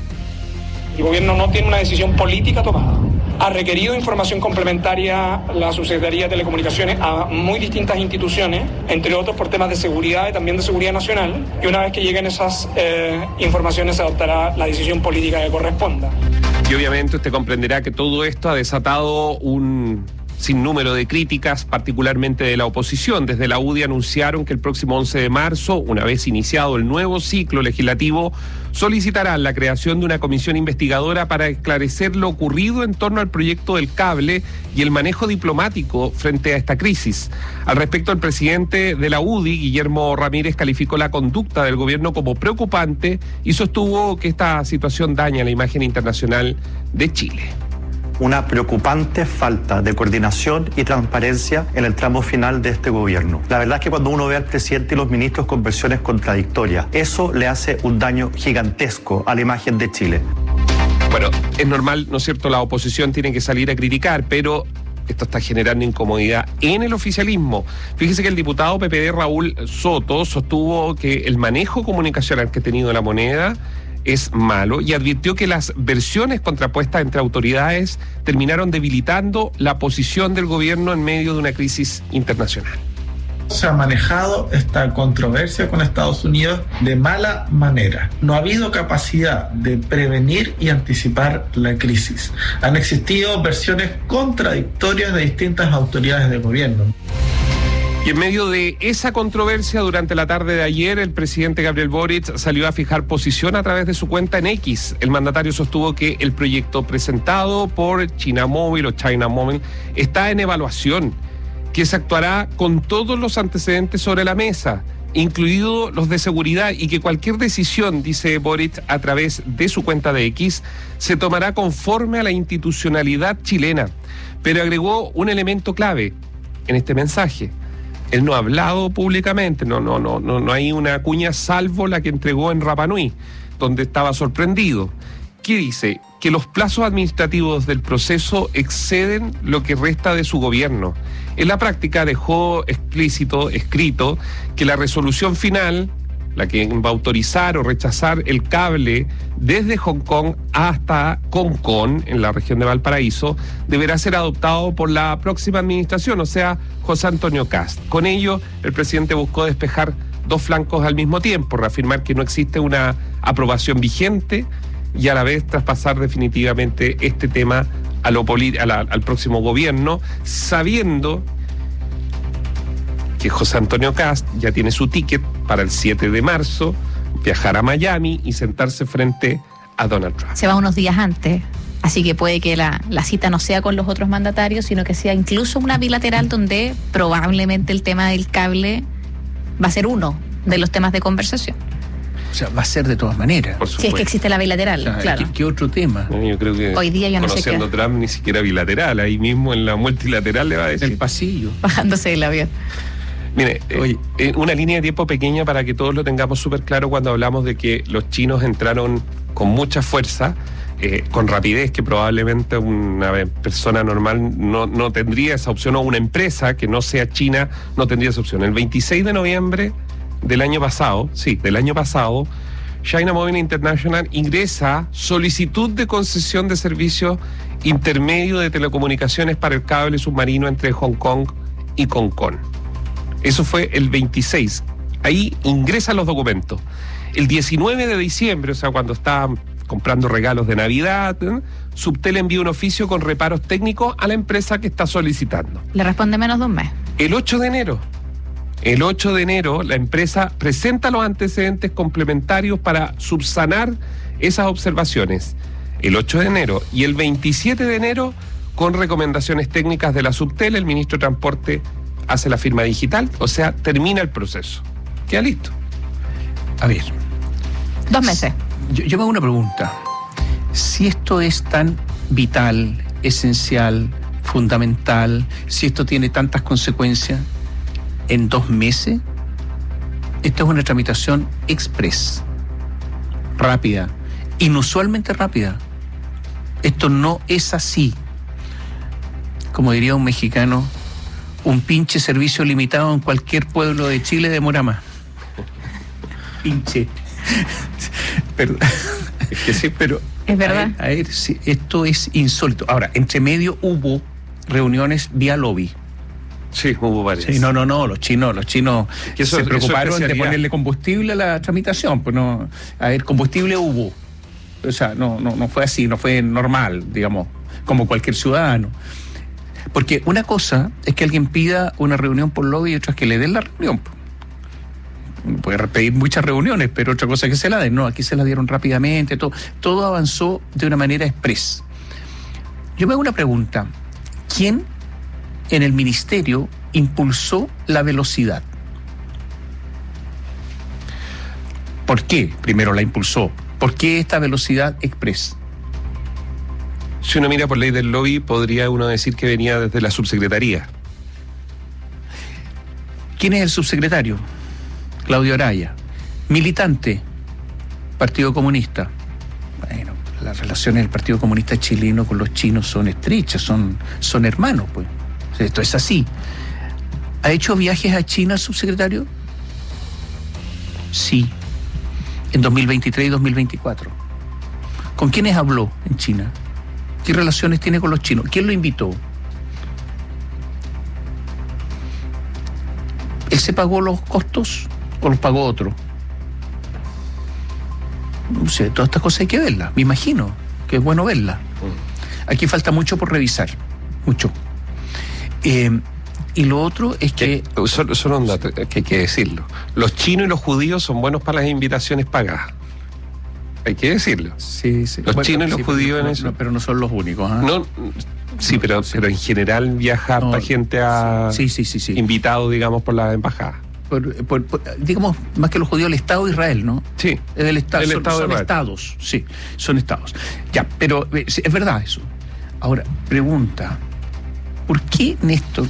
El gobierno no tiene una decisión política tomada. Ha requerido información complementaria la Subsecretaría de Telecomunicaciones a muy distintas instituciones, entre otros por temas de seguridad y también de seguridad nacional, y una vez que lleguen esas eh, informaciones se adoptará la decisión política que corresponda. Y obviamente usted comprenderá que todo esto ha desatado un sinnúmero de críticas, particularmente de la oposición. Desde la U D I anunciaron que el próximo once de marzo, una vez iniciado el nuevo ciclo legislativo, solicitarán la creación de una comisión investigadora para esclarecer lo ocurrido en torno al proyecto del cable y el manejo diplomático frente a esta crisis. Al respecto, el presidente de la U D I, Guillermo Ramírez, calificó la conducta del gobierno como preocupante y sostuvo que esta situación daña la imagen internacional de Chile. Una preocupante falta de coordinación y transparencia en el tramo final de este gobierno. La verdad es que cuando uno ve al presidente y los ministros con versiones contradictorias, eso le hace un daño gigantesco a la imagen de Chile. Bueno, es normal, ¿no es cierto? La oposición tiene que salir a criticar, pero esto está generando incomodidad en el oficialismo. Fíjese que el diputado P P D Raúl Soto sostuvo que el manejo comunicacional que ha tenido la moneda es malo y advirtió que las versiones contrapuestas entre autoridades terminaron debilitando la posición del gobierno en medio de una crisis internacional. Se ha manejado esta controversia con Estados Unidos de mala manera. No ha habido capacidad de prevenir y anticipar la crisis. Han existido versiones contradictorias de distintas autoridades del gobierno. Y en medio de esa controversia, durante la tarde de ayer, el presidente Gabriel Boric salió a fijar posición a través de su cuenta en X. El mandatario sostuvo que el proyecto presentado por China Mobile o China Mobile está en evaluación, que se actuará con todos los antecedentes sobre la mesa, incluidos los de seguridad, y que cualquier decisión, dice Boric a través de su cuenta de X, se tomará conforme a la institucionalidad chilena. Pero agregó un elemento clave en este mensaje. Él no ha hablado públicamente, no, no, no, no, no hay una cuña salvo la que entregó en Rapa Nui, donde estaba sorprendido. ¿Qué dice? Que los plazos administrativos del proceso exceden lo que resta de su gobierno. En la práctica dejó explícito, escrito, que la resolución final, la que va a autorizar o rechazar el cable desde Hong Kong hasta Concón, en la región de Valparaíso, deberá ser adoptado por la próxima administración, o sea, José Antonio Kast. Con ello, el presidente buscó despejar dos flancos al mismo tiempo, reafirmar que no existe una aprobación vigente y a la vez traspasar definitivamente este tema a lo poli- a la, al próximo gobierno, sabiendo que José Antonio Kast ya tiene su ticket para el siete de marzo, viajar a Miami y sentarse frente a Donald Trump. Se va unos días antes, así que puede que la, la cita no sea con los otros mandatarios, sino que sea incluso una bilateral donde probablemente el tema del cable va a ser uno de los temas de conversación. O sea, va a ser de todas maneras. Si es que existe la bilateral, o sea, claro. ¿Qué, ¿Qué otro tema? Yo creo que hoy día yo no sé qué. Conociendo Trump ni siquiera bilateral, ahí mismo en la multilateral le va a decir. El pasillo. Bajándose del avión. Mire, eh, eh, una línea de tiempo pequeña para que todos lo tengamos súper claro cuando hablamos de que los chinos entraron con mucha fuerza, eh, con rapidez, que probablemente una persona normal no, no tendría esa opción, o una empresa que no sea china no tendría esa opción. El veintiséis de noviembre del año pasado, sí, del año pasado, China Mobile International ingresa solicitud de concesión de servicio intermedio de telecomunicaciones para el cable submarino entre Hong Kong y Concón. Eso fue el veintiséis. Ahí ingresan los documentos. El diecinueve de diciembre, o sea, cuando estaban comprando regalos de Navidad, ¿eh? Subtel envía un oficio con reparos técnicos a la empresa que está solicitando. Le responde menos de un mes. El ocho de enero. El ocho de enero, la empresa presenta los antecedentes complementarios para subsanar esas observaciones. El ocho de enero y el veintisiete de enero, con recomendaciones técnicas de la Subtel, el ministro de Transporte hace la firma digital, o sea, termina el proceso. Queda listo. A ver. Dos meses. Yo, yo me hago una pregunta. Si esto es tan vital, esencial, fundamental, si esto tiene tantas consecuencias, en dos meses, esta es una tramitación express, rápida, inusualmente rápida. Esto no es así. Como diría un mexicano, un pinche servicio limitado en cualquier pueblo de Chile demora más. Pinche. Perdón. Es que sí, pero... Es verdad. A ver, a ver, sí, esto es insólito. Ahora, entre medio hubo reuniones vía lobby. Sí, hubo varias. Sí, no, no, no, los chinos, los chinos que eso, se preocuparon eso de ponerle combustible a la tramitación. Pues no, a ver, combustible hubo. O sea, no, no, no fue así, no fue normal, digamos, como cualquier ciudadano. Porque una cosa es que alguien pida una reunión por lobby y otra es que le den la reunión. Puede pedir muchas reuniones, pero otra cosa es que se la den. No, aquí se la dieron rápidamente, todo, todo avanzó de una manera express. Yo me hago una pregunta. ¿Quién en el ministerio impulsó la velocidad? ¿Por qué primero la impulsó? ¿Por qué esta velocidad express? Si uno mira por ley del lobby, podría uno decir que venía desde la subsecretaría. ¿Quién es el subsecretario? Claudio Araya. Militante, Partido Comunista. Bueno, las relaciones del Partido Comunista chileno con los chinos son estrechas, son, son hermanos, pues. Esto es así. ¿Ha hecho viajes a China el subsecretario? Sí. En dos mil veintitrés y dos mil veinticuatro. ¿Con quiénes habló en China? ¿Qué relaciones tiene con los chinos? ¿Quién lo invitó? ¿Él se pagó los costos o los pagó otro? No sé, todas estas cosas hay que verlas. Me imagino que es bueno verlas. Aquí falta mucho por revisar. Mucho. Eh, y lo otro es que... Solo, solo un dato que hay que decirlo. Los chinos y los judíos son buenos para las invitaciones pagadas. Hay que decirlo. Sí, sí. Los bueno, chinos y los sí, judíos pero, en eso. No, pero no son los únicos. ¿eh? No, sí, no, pero, sí. pero en general viaja no, gente a... Sí, sí, sí, sí. Invitado, digamos, por la embajada. Por, por, por, digamos, más que los judíos, el Estado de Israel, ¿no? Sí. Es el Estado, el son, estado son de estados, sí, son estados. Ya, pero es, es verdad eso. Ahora, pregunta, ¿por qué, Néstor,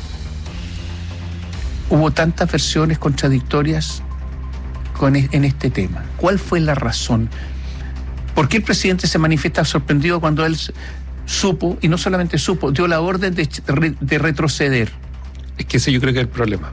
hubo tantas versiones contradictorias con, en este tema? ¿Cuál fue la razón? ¿Por qué el presidente se manifiesta sorprendido cuando él supo, y no solamente supo, dio la orden de, de retroceder? Es que ese yo creo que es el problema.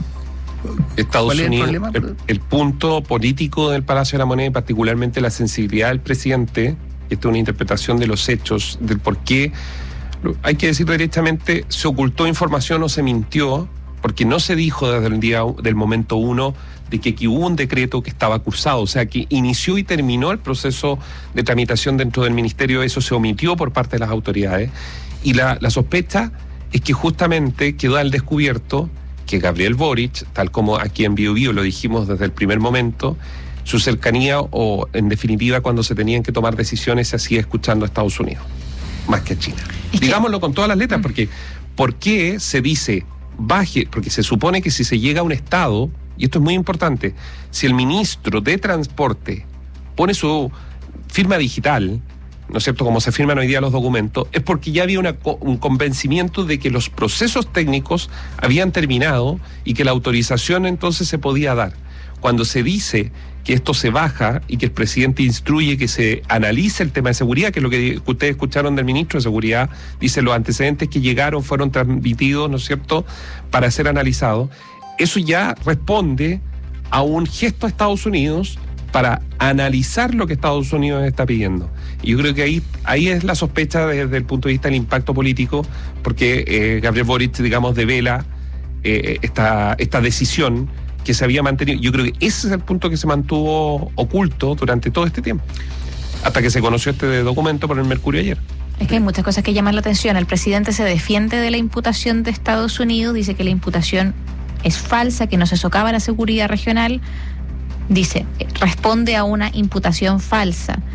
Estados Unidos, el, el, el punto político del Palacio de la Moneda y particularmente la sensibilidad del presidente, esta es una interpretación de los hechos, del por qué, hay que decir directamente, se ocultó información o se mintió, porque no se dijo desde el día del momento uno de que aquí hubo un decreto que estaba cursado, o sea que inició y terminó el proceso de tramitación dentro del ministerio, eso se omitió por parte de las autoridades, y la, la sospecha es que justamente quedó al descubierto que Gabriel Boric, tal como aquí en Bio Bio lo dijimos desde el primer momento, su cercanía o en definitiva cuando se tenían que tomar decisiones se hacía escuchando a Estados Unidos, más que a China. Es Digámoslo que... con todas las letras, porque ¿por qué se dice baje? Porque se supone que si se llega a un estado, y esto es muy importante, si el ministro de Transporte pone su firma digital, ¿no es cierto?, como se firman hoy día los documentos, es porque ya había una, un convencimiento de que los procesos técnicos habían terminado y que la autorización entonces se podía dar. Cuando se dice que esto se baja y que el presidente instruye que se analice el tema de seguridad, que es lo que ustedes escucharon del ministro de Seguridad, dice los antecedentes que llegaron fueron transmitidos, ¿no es cierto?, para ser analizados, eso ya responde a un gesto a Estados Unidos para analizar lo que Estados Unidos está pidiendo. Y yo creo que ahí, ahí es la sospecha desde el punto de vista del impacto político, porque eh, Gabriel Boric, digamos, devela eh, esta, esta decisión que se había mantenido. Yo creo que ese es el punto que se mantuvo oculto durante todo este tiempo, hasta que se conoció este documento por el Mercurio ayer. Es que hay muchas cosas que llaman la atención. El presidente se defiende de la imputación de Estados Unidos, dice que la imputación es falsa, que no se socava la seguridad regional. Dice, responde a una imputación falsa.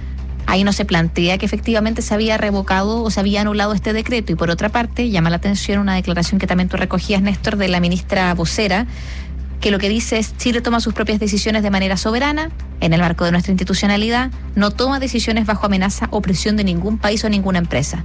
Ahí no se plantea que efectivamente se había revocado o se había anulado este decreto. Y por otra parte, llama la atención una declaración que también tú recogías, Néstor, de la ministra vocera, que lo que dice es: Chile toma sus propias decisiones de manera soberana, en el marco de nuestra institucionalidad, no toma decisiones bajo amenaza o presión de ningún país o ninguna empresa.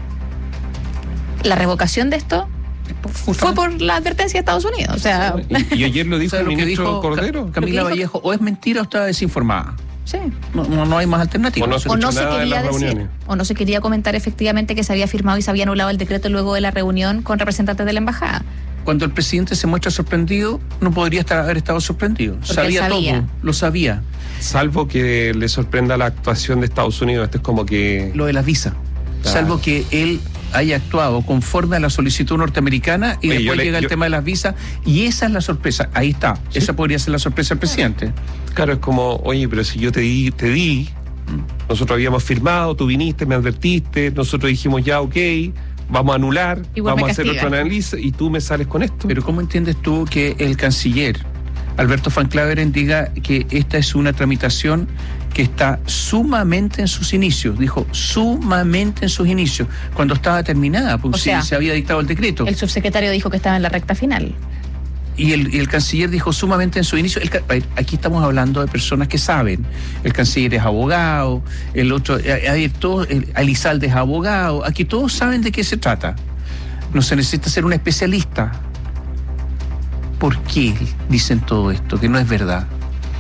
La revocación de esto fue por la advertencia de Estados Unidos. O sea, y, y ayer lo dijo el lo ministro dijo Cordero. Camila dijo, Vallejo, o es mentira o está desinformada. Sí. No, no, no hay más alternativa. O no se, o no se nada quería decir, reuniones. o no se quería comentar efectivamente que se había firmado y se había anulado el decreto luego de la reunión con representantes de la embajada. Cuando el presidente se muestra sorprendido, no podría estar, haber estado sorprendido. Sabía, sabía todo, lo sabía. Salvo que le sorprenda la actuación de Estados Unidos. Esto es como que... Lo de las visas. Claro. Salvo que él haya actuado conforme a la solicitud norteamericana y Oye, después le, llega el yo... tema de las visas, y esa es la sorpresa. Ahí está. ¿Sí? Esa podría ser la sorpresa del presidente. Claro, es como, oye, pero si yo te di, te di, nosotros habíamos firmado, tú viniste, me advertiste, nosotros dijimos ya, ok, vamos a anular, Igual vamos a hacer otro análisis y tú me sales con esto. Pero ¿cómo entiendes tú que el canciller Alberto Van Claveren diga que esta es una tramitación que está sumamente en sus inicios? Dijo sumamente en sus inicios, cuando estaba terminada, porque si se había dictado el decreto. El subsecretario dijo que estaba en la recta final. Y el, y el canciller dijo sumamente en su inicio. El, aquí estamos hablando de personas que saben. El canciller es abogado, el otro, hay todo, el, Elizalde es abogado. Aquí todos saben de qué se trata. No se necesita ser un especialista. ¿Por qué dicen todo esto? Que no es verdad.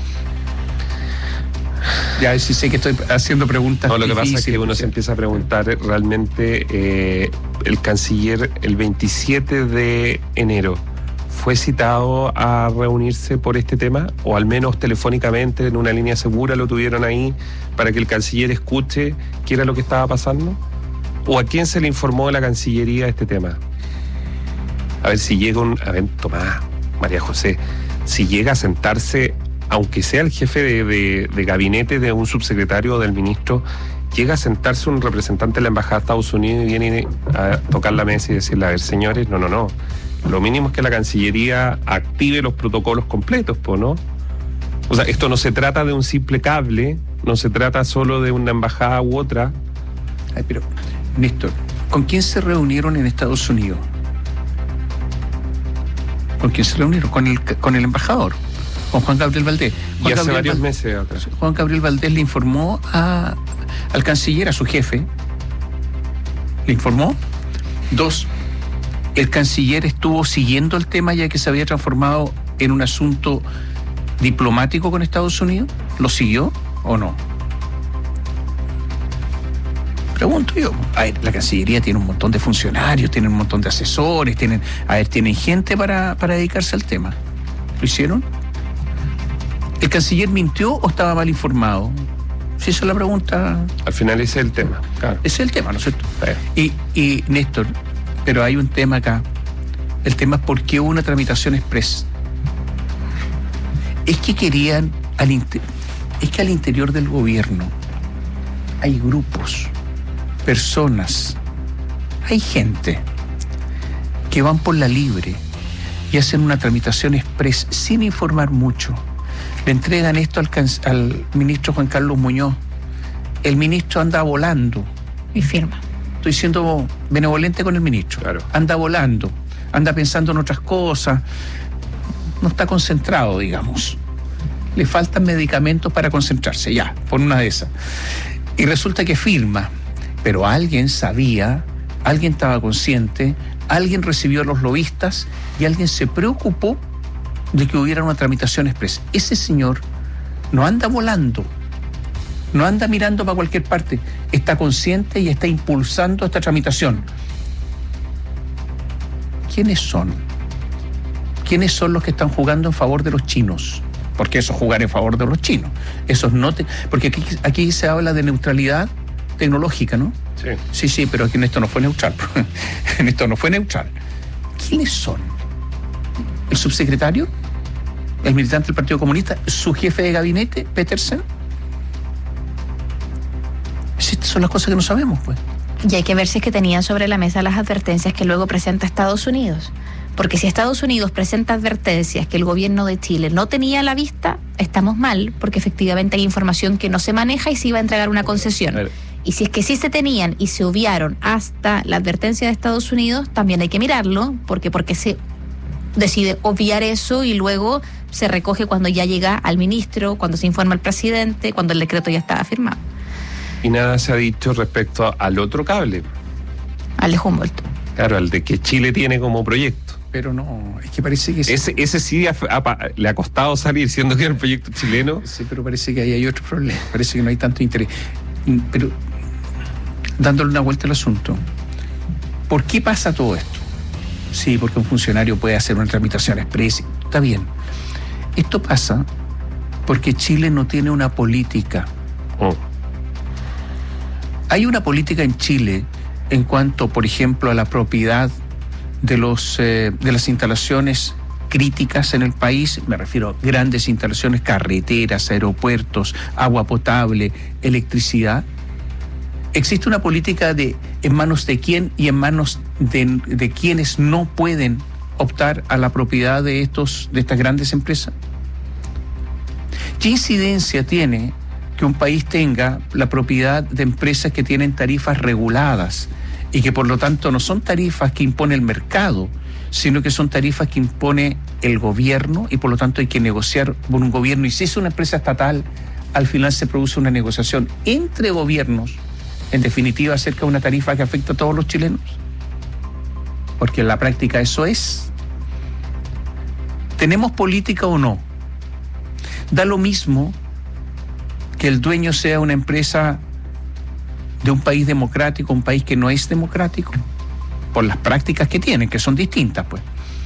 Ya, sí sé que estoy haciendo preguntas. No, lo que pasa es que uno se empieza a preguntar realmente, eh, el canciller el veintisiete de enero ¿fue citado a reunirse por este tema? O al menos telefónicamente, en una línea segura, lo tuvieron ahí para que el canciller escuche qué era lo que estaba pasando. ¿O a quién se le informó de la Cancillería de este tema? A ver si llega un... A ver, Tomás, María José, si llega a sentarse, aunque sea el jefe de, de, de gabinete de un subsecretario o del ministro, llega a sentarse un representante de la Embajada de Estados Unidos y viene a tocar la mesa y decirle, a ver, señores, no, no, no. Lo mínimo es que la Cancillería active los protocolos completos, ¿no? O sea, esto no se trata de un simple cable, no se trata solo de una embajada u otra. Ay, pero, Néstor, ¿con quién se reunieron en Estados Unidos? ¿Con quién se reunieron? Con el, con el embajador, con Juan Gabriel Valdés. Juan y hace Gabriel varios Val... meses atrás. Juan Gabriel Valdés le informó a, al canciller, a su jefe, le informó. Dos, el canciller estuvo siguiendo el tema ya que se había transformado en un asunto diplomático con Estados Unidos. ¿Lo siguió o no? Pregunto yo. A ver, la Cancillería tiene un montón de funcionarios, tiene un montón de asesores, tienen, a ver, tienen gente para, para dedicarse al tema. ¿Lo hicieron? ¿El canciller mintió o estaba mal informado? Si esa es la pregunta. Al final ese es el tema, claro. Ese es el tema, ¿no es cierto? Y, y Néstor, pero hay un tema acá. El tema es por qué hubo una tramitación express. Es que querían, al inter... es que al interior del gobierno hay grupos, personas, hay gente que van por la libre y hacen una tramitación express sin informar mucho. Le entregan esto al, can... al ministro Juan Carlos Muñoz. El ministro anda volando. Y firma. Estoy siendo benevolente con el ministro. Claro. Anda volando, anda pensando en otras cosas, no está concentrado, digamos. Le faltan medicamentos para concentrarse, ya, por una de esas. Y resulta que firma, pero alguien sabía, alguien estaba consciente, alguien recibió a los lobistas y alguien se preocupó de que hubiera una tramitación express. Ese señor no anda volando, no anda mirando para cualquier parte, está consciente y está impulsando esta tramitación. ¿Quiénes son? ¿Quiénes son los que están jugando en favor de los chinos? Porque eso es jugar en favor de los chinos. Esos no te... Porque aquí, aquí se habla de neutralidad tecnológica, ¿no? Sí. Sí, sí, pero aquí en esto no fue neutral. En esto no fue neutral. ¿Quiénes son? ¿El subsecretario? ¿El militante del Partido Comunista? ¿Su jefe de gabinete, Petersen? Estas son las cosas que no sabemos, pues. Y hay que ver si es que tenían sobre la mesa las advertencias que luego presenta Estados Unidos. Porque si Estados Unidos presenta advertencias que el gobierno de Chile no tenía a la vista, estamos mal, porque efectivamente hay información que no se maneja y se iba a entregar una concesión. Y si es que sí se tenían y se obviaron hasta la advertencia de Estados Unidos, también hay que mirarlo, porque porque se decide obviar eso y luego se recoge cuando ya llega al ministro, cuando se informa al presidente, cuando el decreto ya estaba firmado. Y nada se ha dicho respecto al otro cable. Al de Humboldt. Claro, al de que Chile tiene como proyecto. Pero no, es que parece que... Ese, ese sí ha, ha, le ha costado salir, siendo que era el proyecto chileno. Sí, pero parece que ahí hay otro problema. Parece que no hay tanto interés. Pero, dándole una vuelta al asunto, ¿por qué pasa todo esto? Sí, porque un funcionario puede hacer una tramitación expresa. Está bien. Esto pasa porque Chile no tiene una política. Oh. Hay una política en Chile en cuanto, por ejemplo, a la propiedad de los eh, de las instalaciones críticas en el país. Me refiero a grandes instalaciones, carreteras, aeropuertos, agua potable, electricidad. Existe una política de en manos de quién y en manos de, de quienes no pueden optar a la propiedad de estos de estas grandes empresas. ¿Qué incidencia tiene que un país tenga la propiedad de empresas que tienen tarifas reguladas y que por lo tanto no son tarifas que impone el mercado, sino que son tarifas que impone el gobierno y por lo tanto hay que negociar con un gobierno? Y si es una empresa estatal, al final se produce una negociación entre gobiernos, en definitiva acerca de una tarifa que afecta a todos los chilenos, porque en la práctica eso es. ¿Tenemos política o no? Da lo mismo que el dueño sea una empresa de un país democrático, un país que no es democrático, por las prácticas que tienen, que son distintas, pues.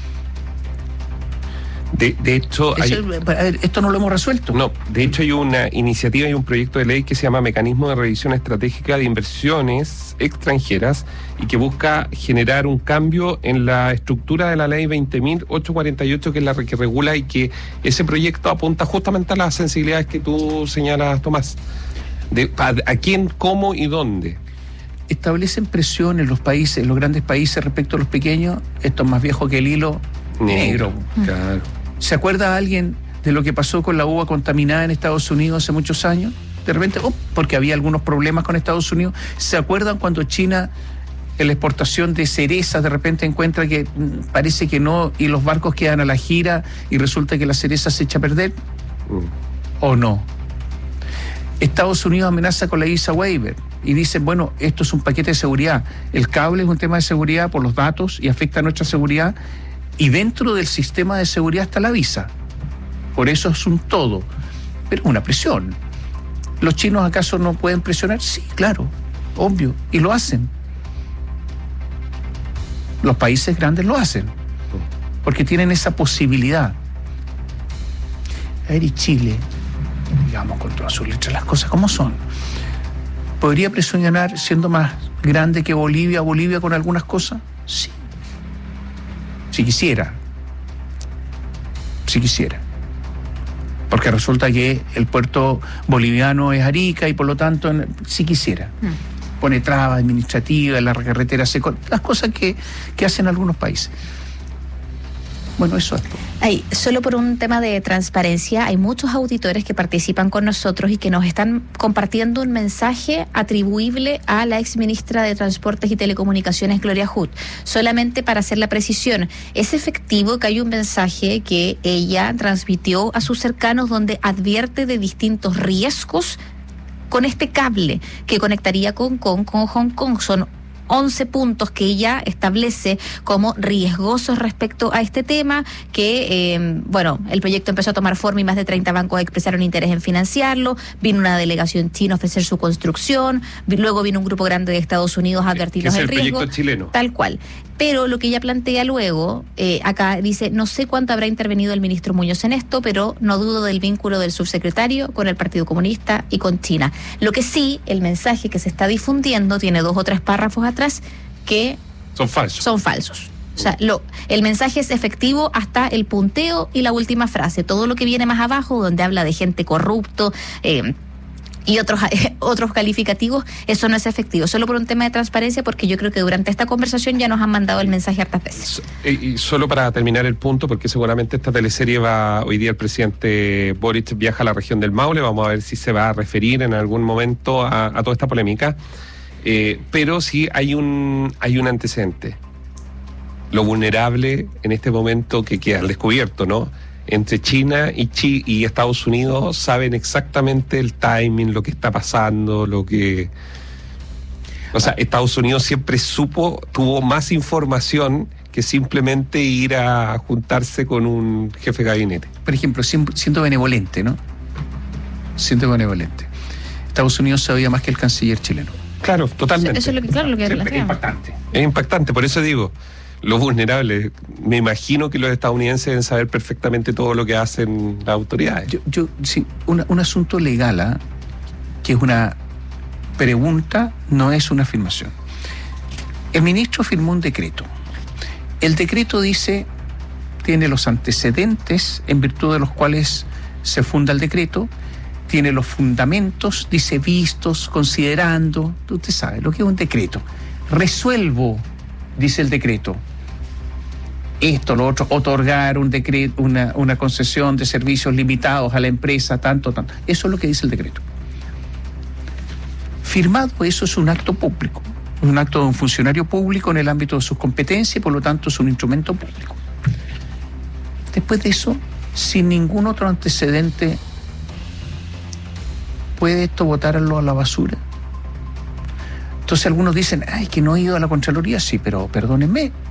De, de hecho, Eso, hay, esto no lo hemos resuelto. No, de hecho hay una iniciativa y un proyecto de ley que se llama Mecanismo de Revisión Estratégica de Inversiones Extranjeras y que busca generar un cambio en la estructura de la ley veinte mil ochocientos cuarenta y ocho, que es la que regula, y que ese proyecto apunta justamente a las sensibilidades que tú señalas, Tomás. De, a, a quién, cómo y dónde. Establecen presión en los países, en los grandes países respecto a los pequeños. Esto es más viejo que el hilo negro. negro. Claro. ¿Se acuerda alguien de lo que pasó con la uva contaminada en Estados Unidos hace muchos años? De repente, oh, porque había algunos problemas con Estados Unidos. ¿Se acuerdan cuando China, en la exportación de cerezas, de repente encuentra que mmm, parece que no, y los barcos quedan a la gira y resulta que la cereza se echa a perder? Mm. ¿O no? Estados Unidos amenaza con la visa waiver y dicen, bueno, esto es un paquete de seguridad. El cable es un tema de seguridad por los datos y afecta a nuestra seguridad, y dentro del sistema de seguridad está la visa. Por eso es un todo, pero una presión. ¿Los chinos acaso no pueden presionar? Sí, claro, obvio, y lo hacen. Los países grandes lo hacen, porque tienen esa posibilidad. A ver, y Chile, digamos con todas sus letras las cosas como son, ¿podría presionar siendo más grande que Bolivia, Bolivia con algunas cosas? Sí. Si quisiera. Si quisiera. Porque resulta que el puerto boliviano es Arica y por lo tanto, si quisiera. Mm. Pone trabas administrativas, la carretera se corta, las cosas que, que hacen algunos países. Bueno, eso es. Hay, solo por un tema de transparencia, hay muchos auditores que participan con nosotros y que nos están compartiendo un mensaje atribuible a la exministra de Transportes y Telecomunicaciones, Gloria Hood. Solamente para hacer la precisión, es efectivo que hay un mensaje que ella transmitió a sus cercanos donde advierte de distintos riesgos con este cable que conectaría con, con, con Hong Kong. Son once puntos que ella establece como riesgosos respecto a este tema, que, eh, bueno, el proyecto empezó a tomar forma y más de treinta bancos expresaron interés en financiarlo, vino una delegación china a ofrecer su construcción, luego vino un grupo grande de Estados Unidos a advertirnos del riesgo. Es el proyecto chileno. Tal cual. Pero lo que ella plantea luego, eh, acá dice, no sé cuánto habrá intervenido el ministro Muñoz en esto, pero no dudo del vínculo del subsecretario con el Partido Comunista y con China. Lo que sí, el mensaje que se está difundiendo tiene dos o tres párrafos atrás que son falsos. Son falsos. O sea, lo, el mensaje es efectivo hasta el punteo y la última frase. Todo lo que viene más abajo, donde habla de gente corrupto, eh, y otros otros calificativos, eso no es efectivo, solo por un tema de transparencia, porque yo creo que durante esta conversación ya nos han mandado el mensaje hartas veces. Y solo para terminar el punto, porque seguramente esta teleserie va, hoy día el presidente Boric viaja a la región del Maule, vamos a ver si se va a referir en algún momento a, a toda esta polémica, eh, pero sí hay un, hay un antecedente, lo vulnerable en este momento que queda al descubierto, ¿no? Entre China y, Chi y Estados Unidos saben exactamente el timing, lo que está pasando, lo que... O sea, Estados Unidos siempre supo, tuvo más información que simplemente ir a juntarse con un jefe de gabinete. Por ejemplo, siendo benevolente, ¿no? Siendo benevolente. Estados Unidos sabía más que el canciller chileno. Claro, totalmente. Eso es lo que, claro, lo que es impactante. Es impactante, por eso digo... Los vulnerables, me imagino que los estadounidenses deben saber perfectamente todo lo que hacen las autoridades. Yo, yo sí, una, un asunto legal, ¿eh? Que es una pregunta, no es una afirmación. El ministro firmó un decreto. El decreto dice, tiene los antecedentes en virtud de los cuales se funda el decreto, tiene los fundamentos, dice vistos, considerando, usted sabe lo que es un decreto. Resuelvo, dice el decreto, esto, lo otro, otorgar un decreto, una, una concesión de servicios limitados a la empresa, tanto, tanto. Eso es lo que dice el decreto. Firmado, eso es un acto público, un acto de un funcionario público en el ámbito de sus competencias y por lo tanto es un instrumento público. Después de eso, sin ningún otro antecedente, ¿puede esto botarlo a la basura? Entonces algunos dicen, ay, que no he ido a la Contraloría, sí, pero perdónenme,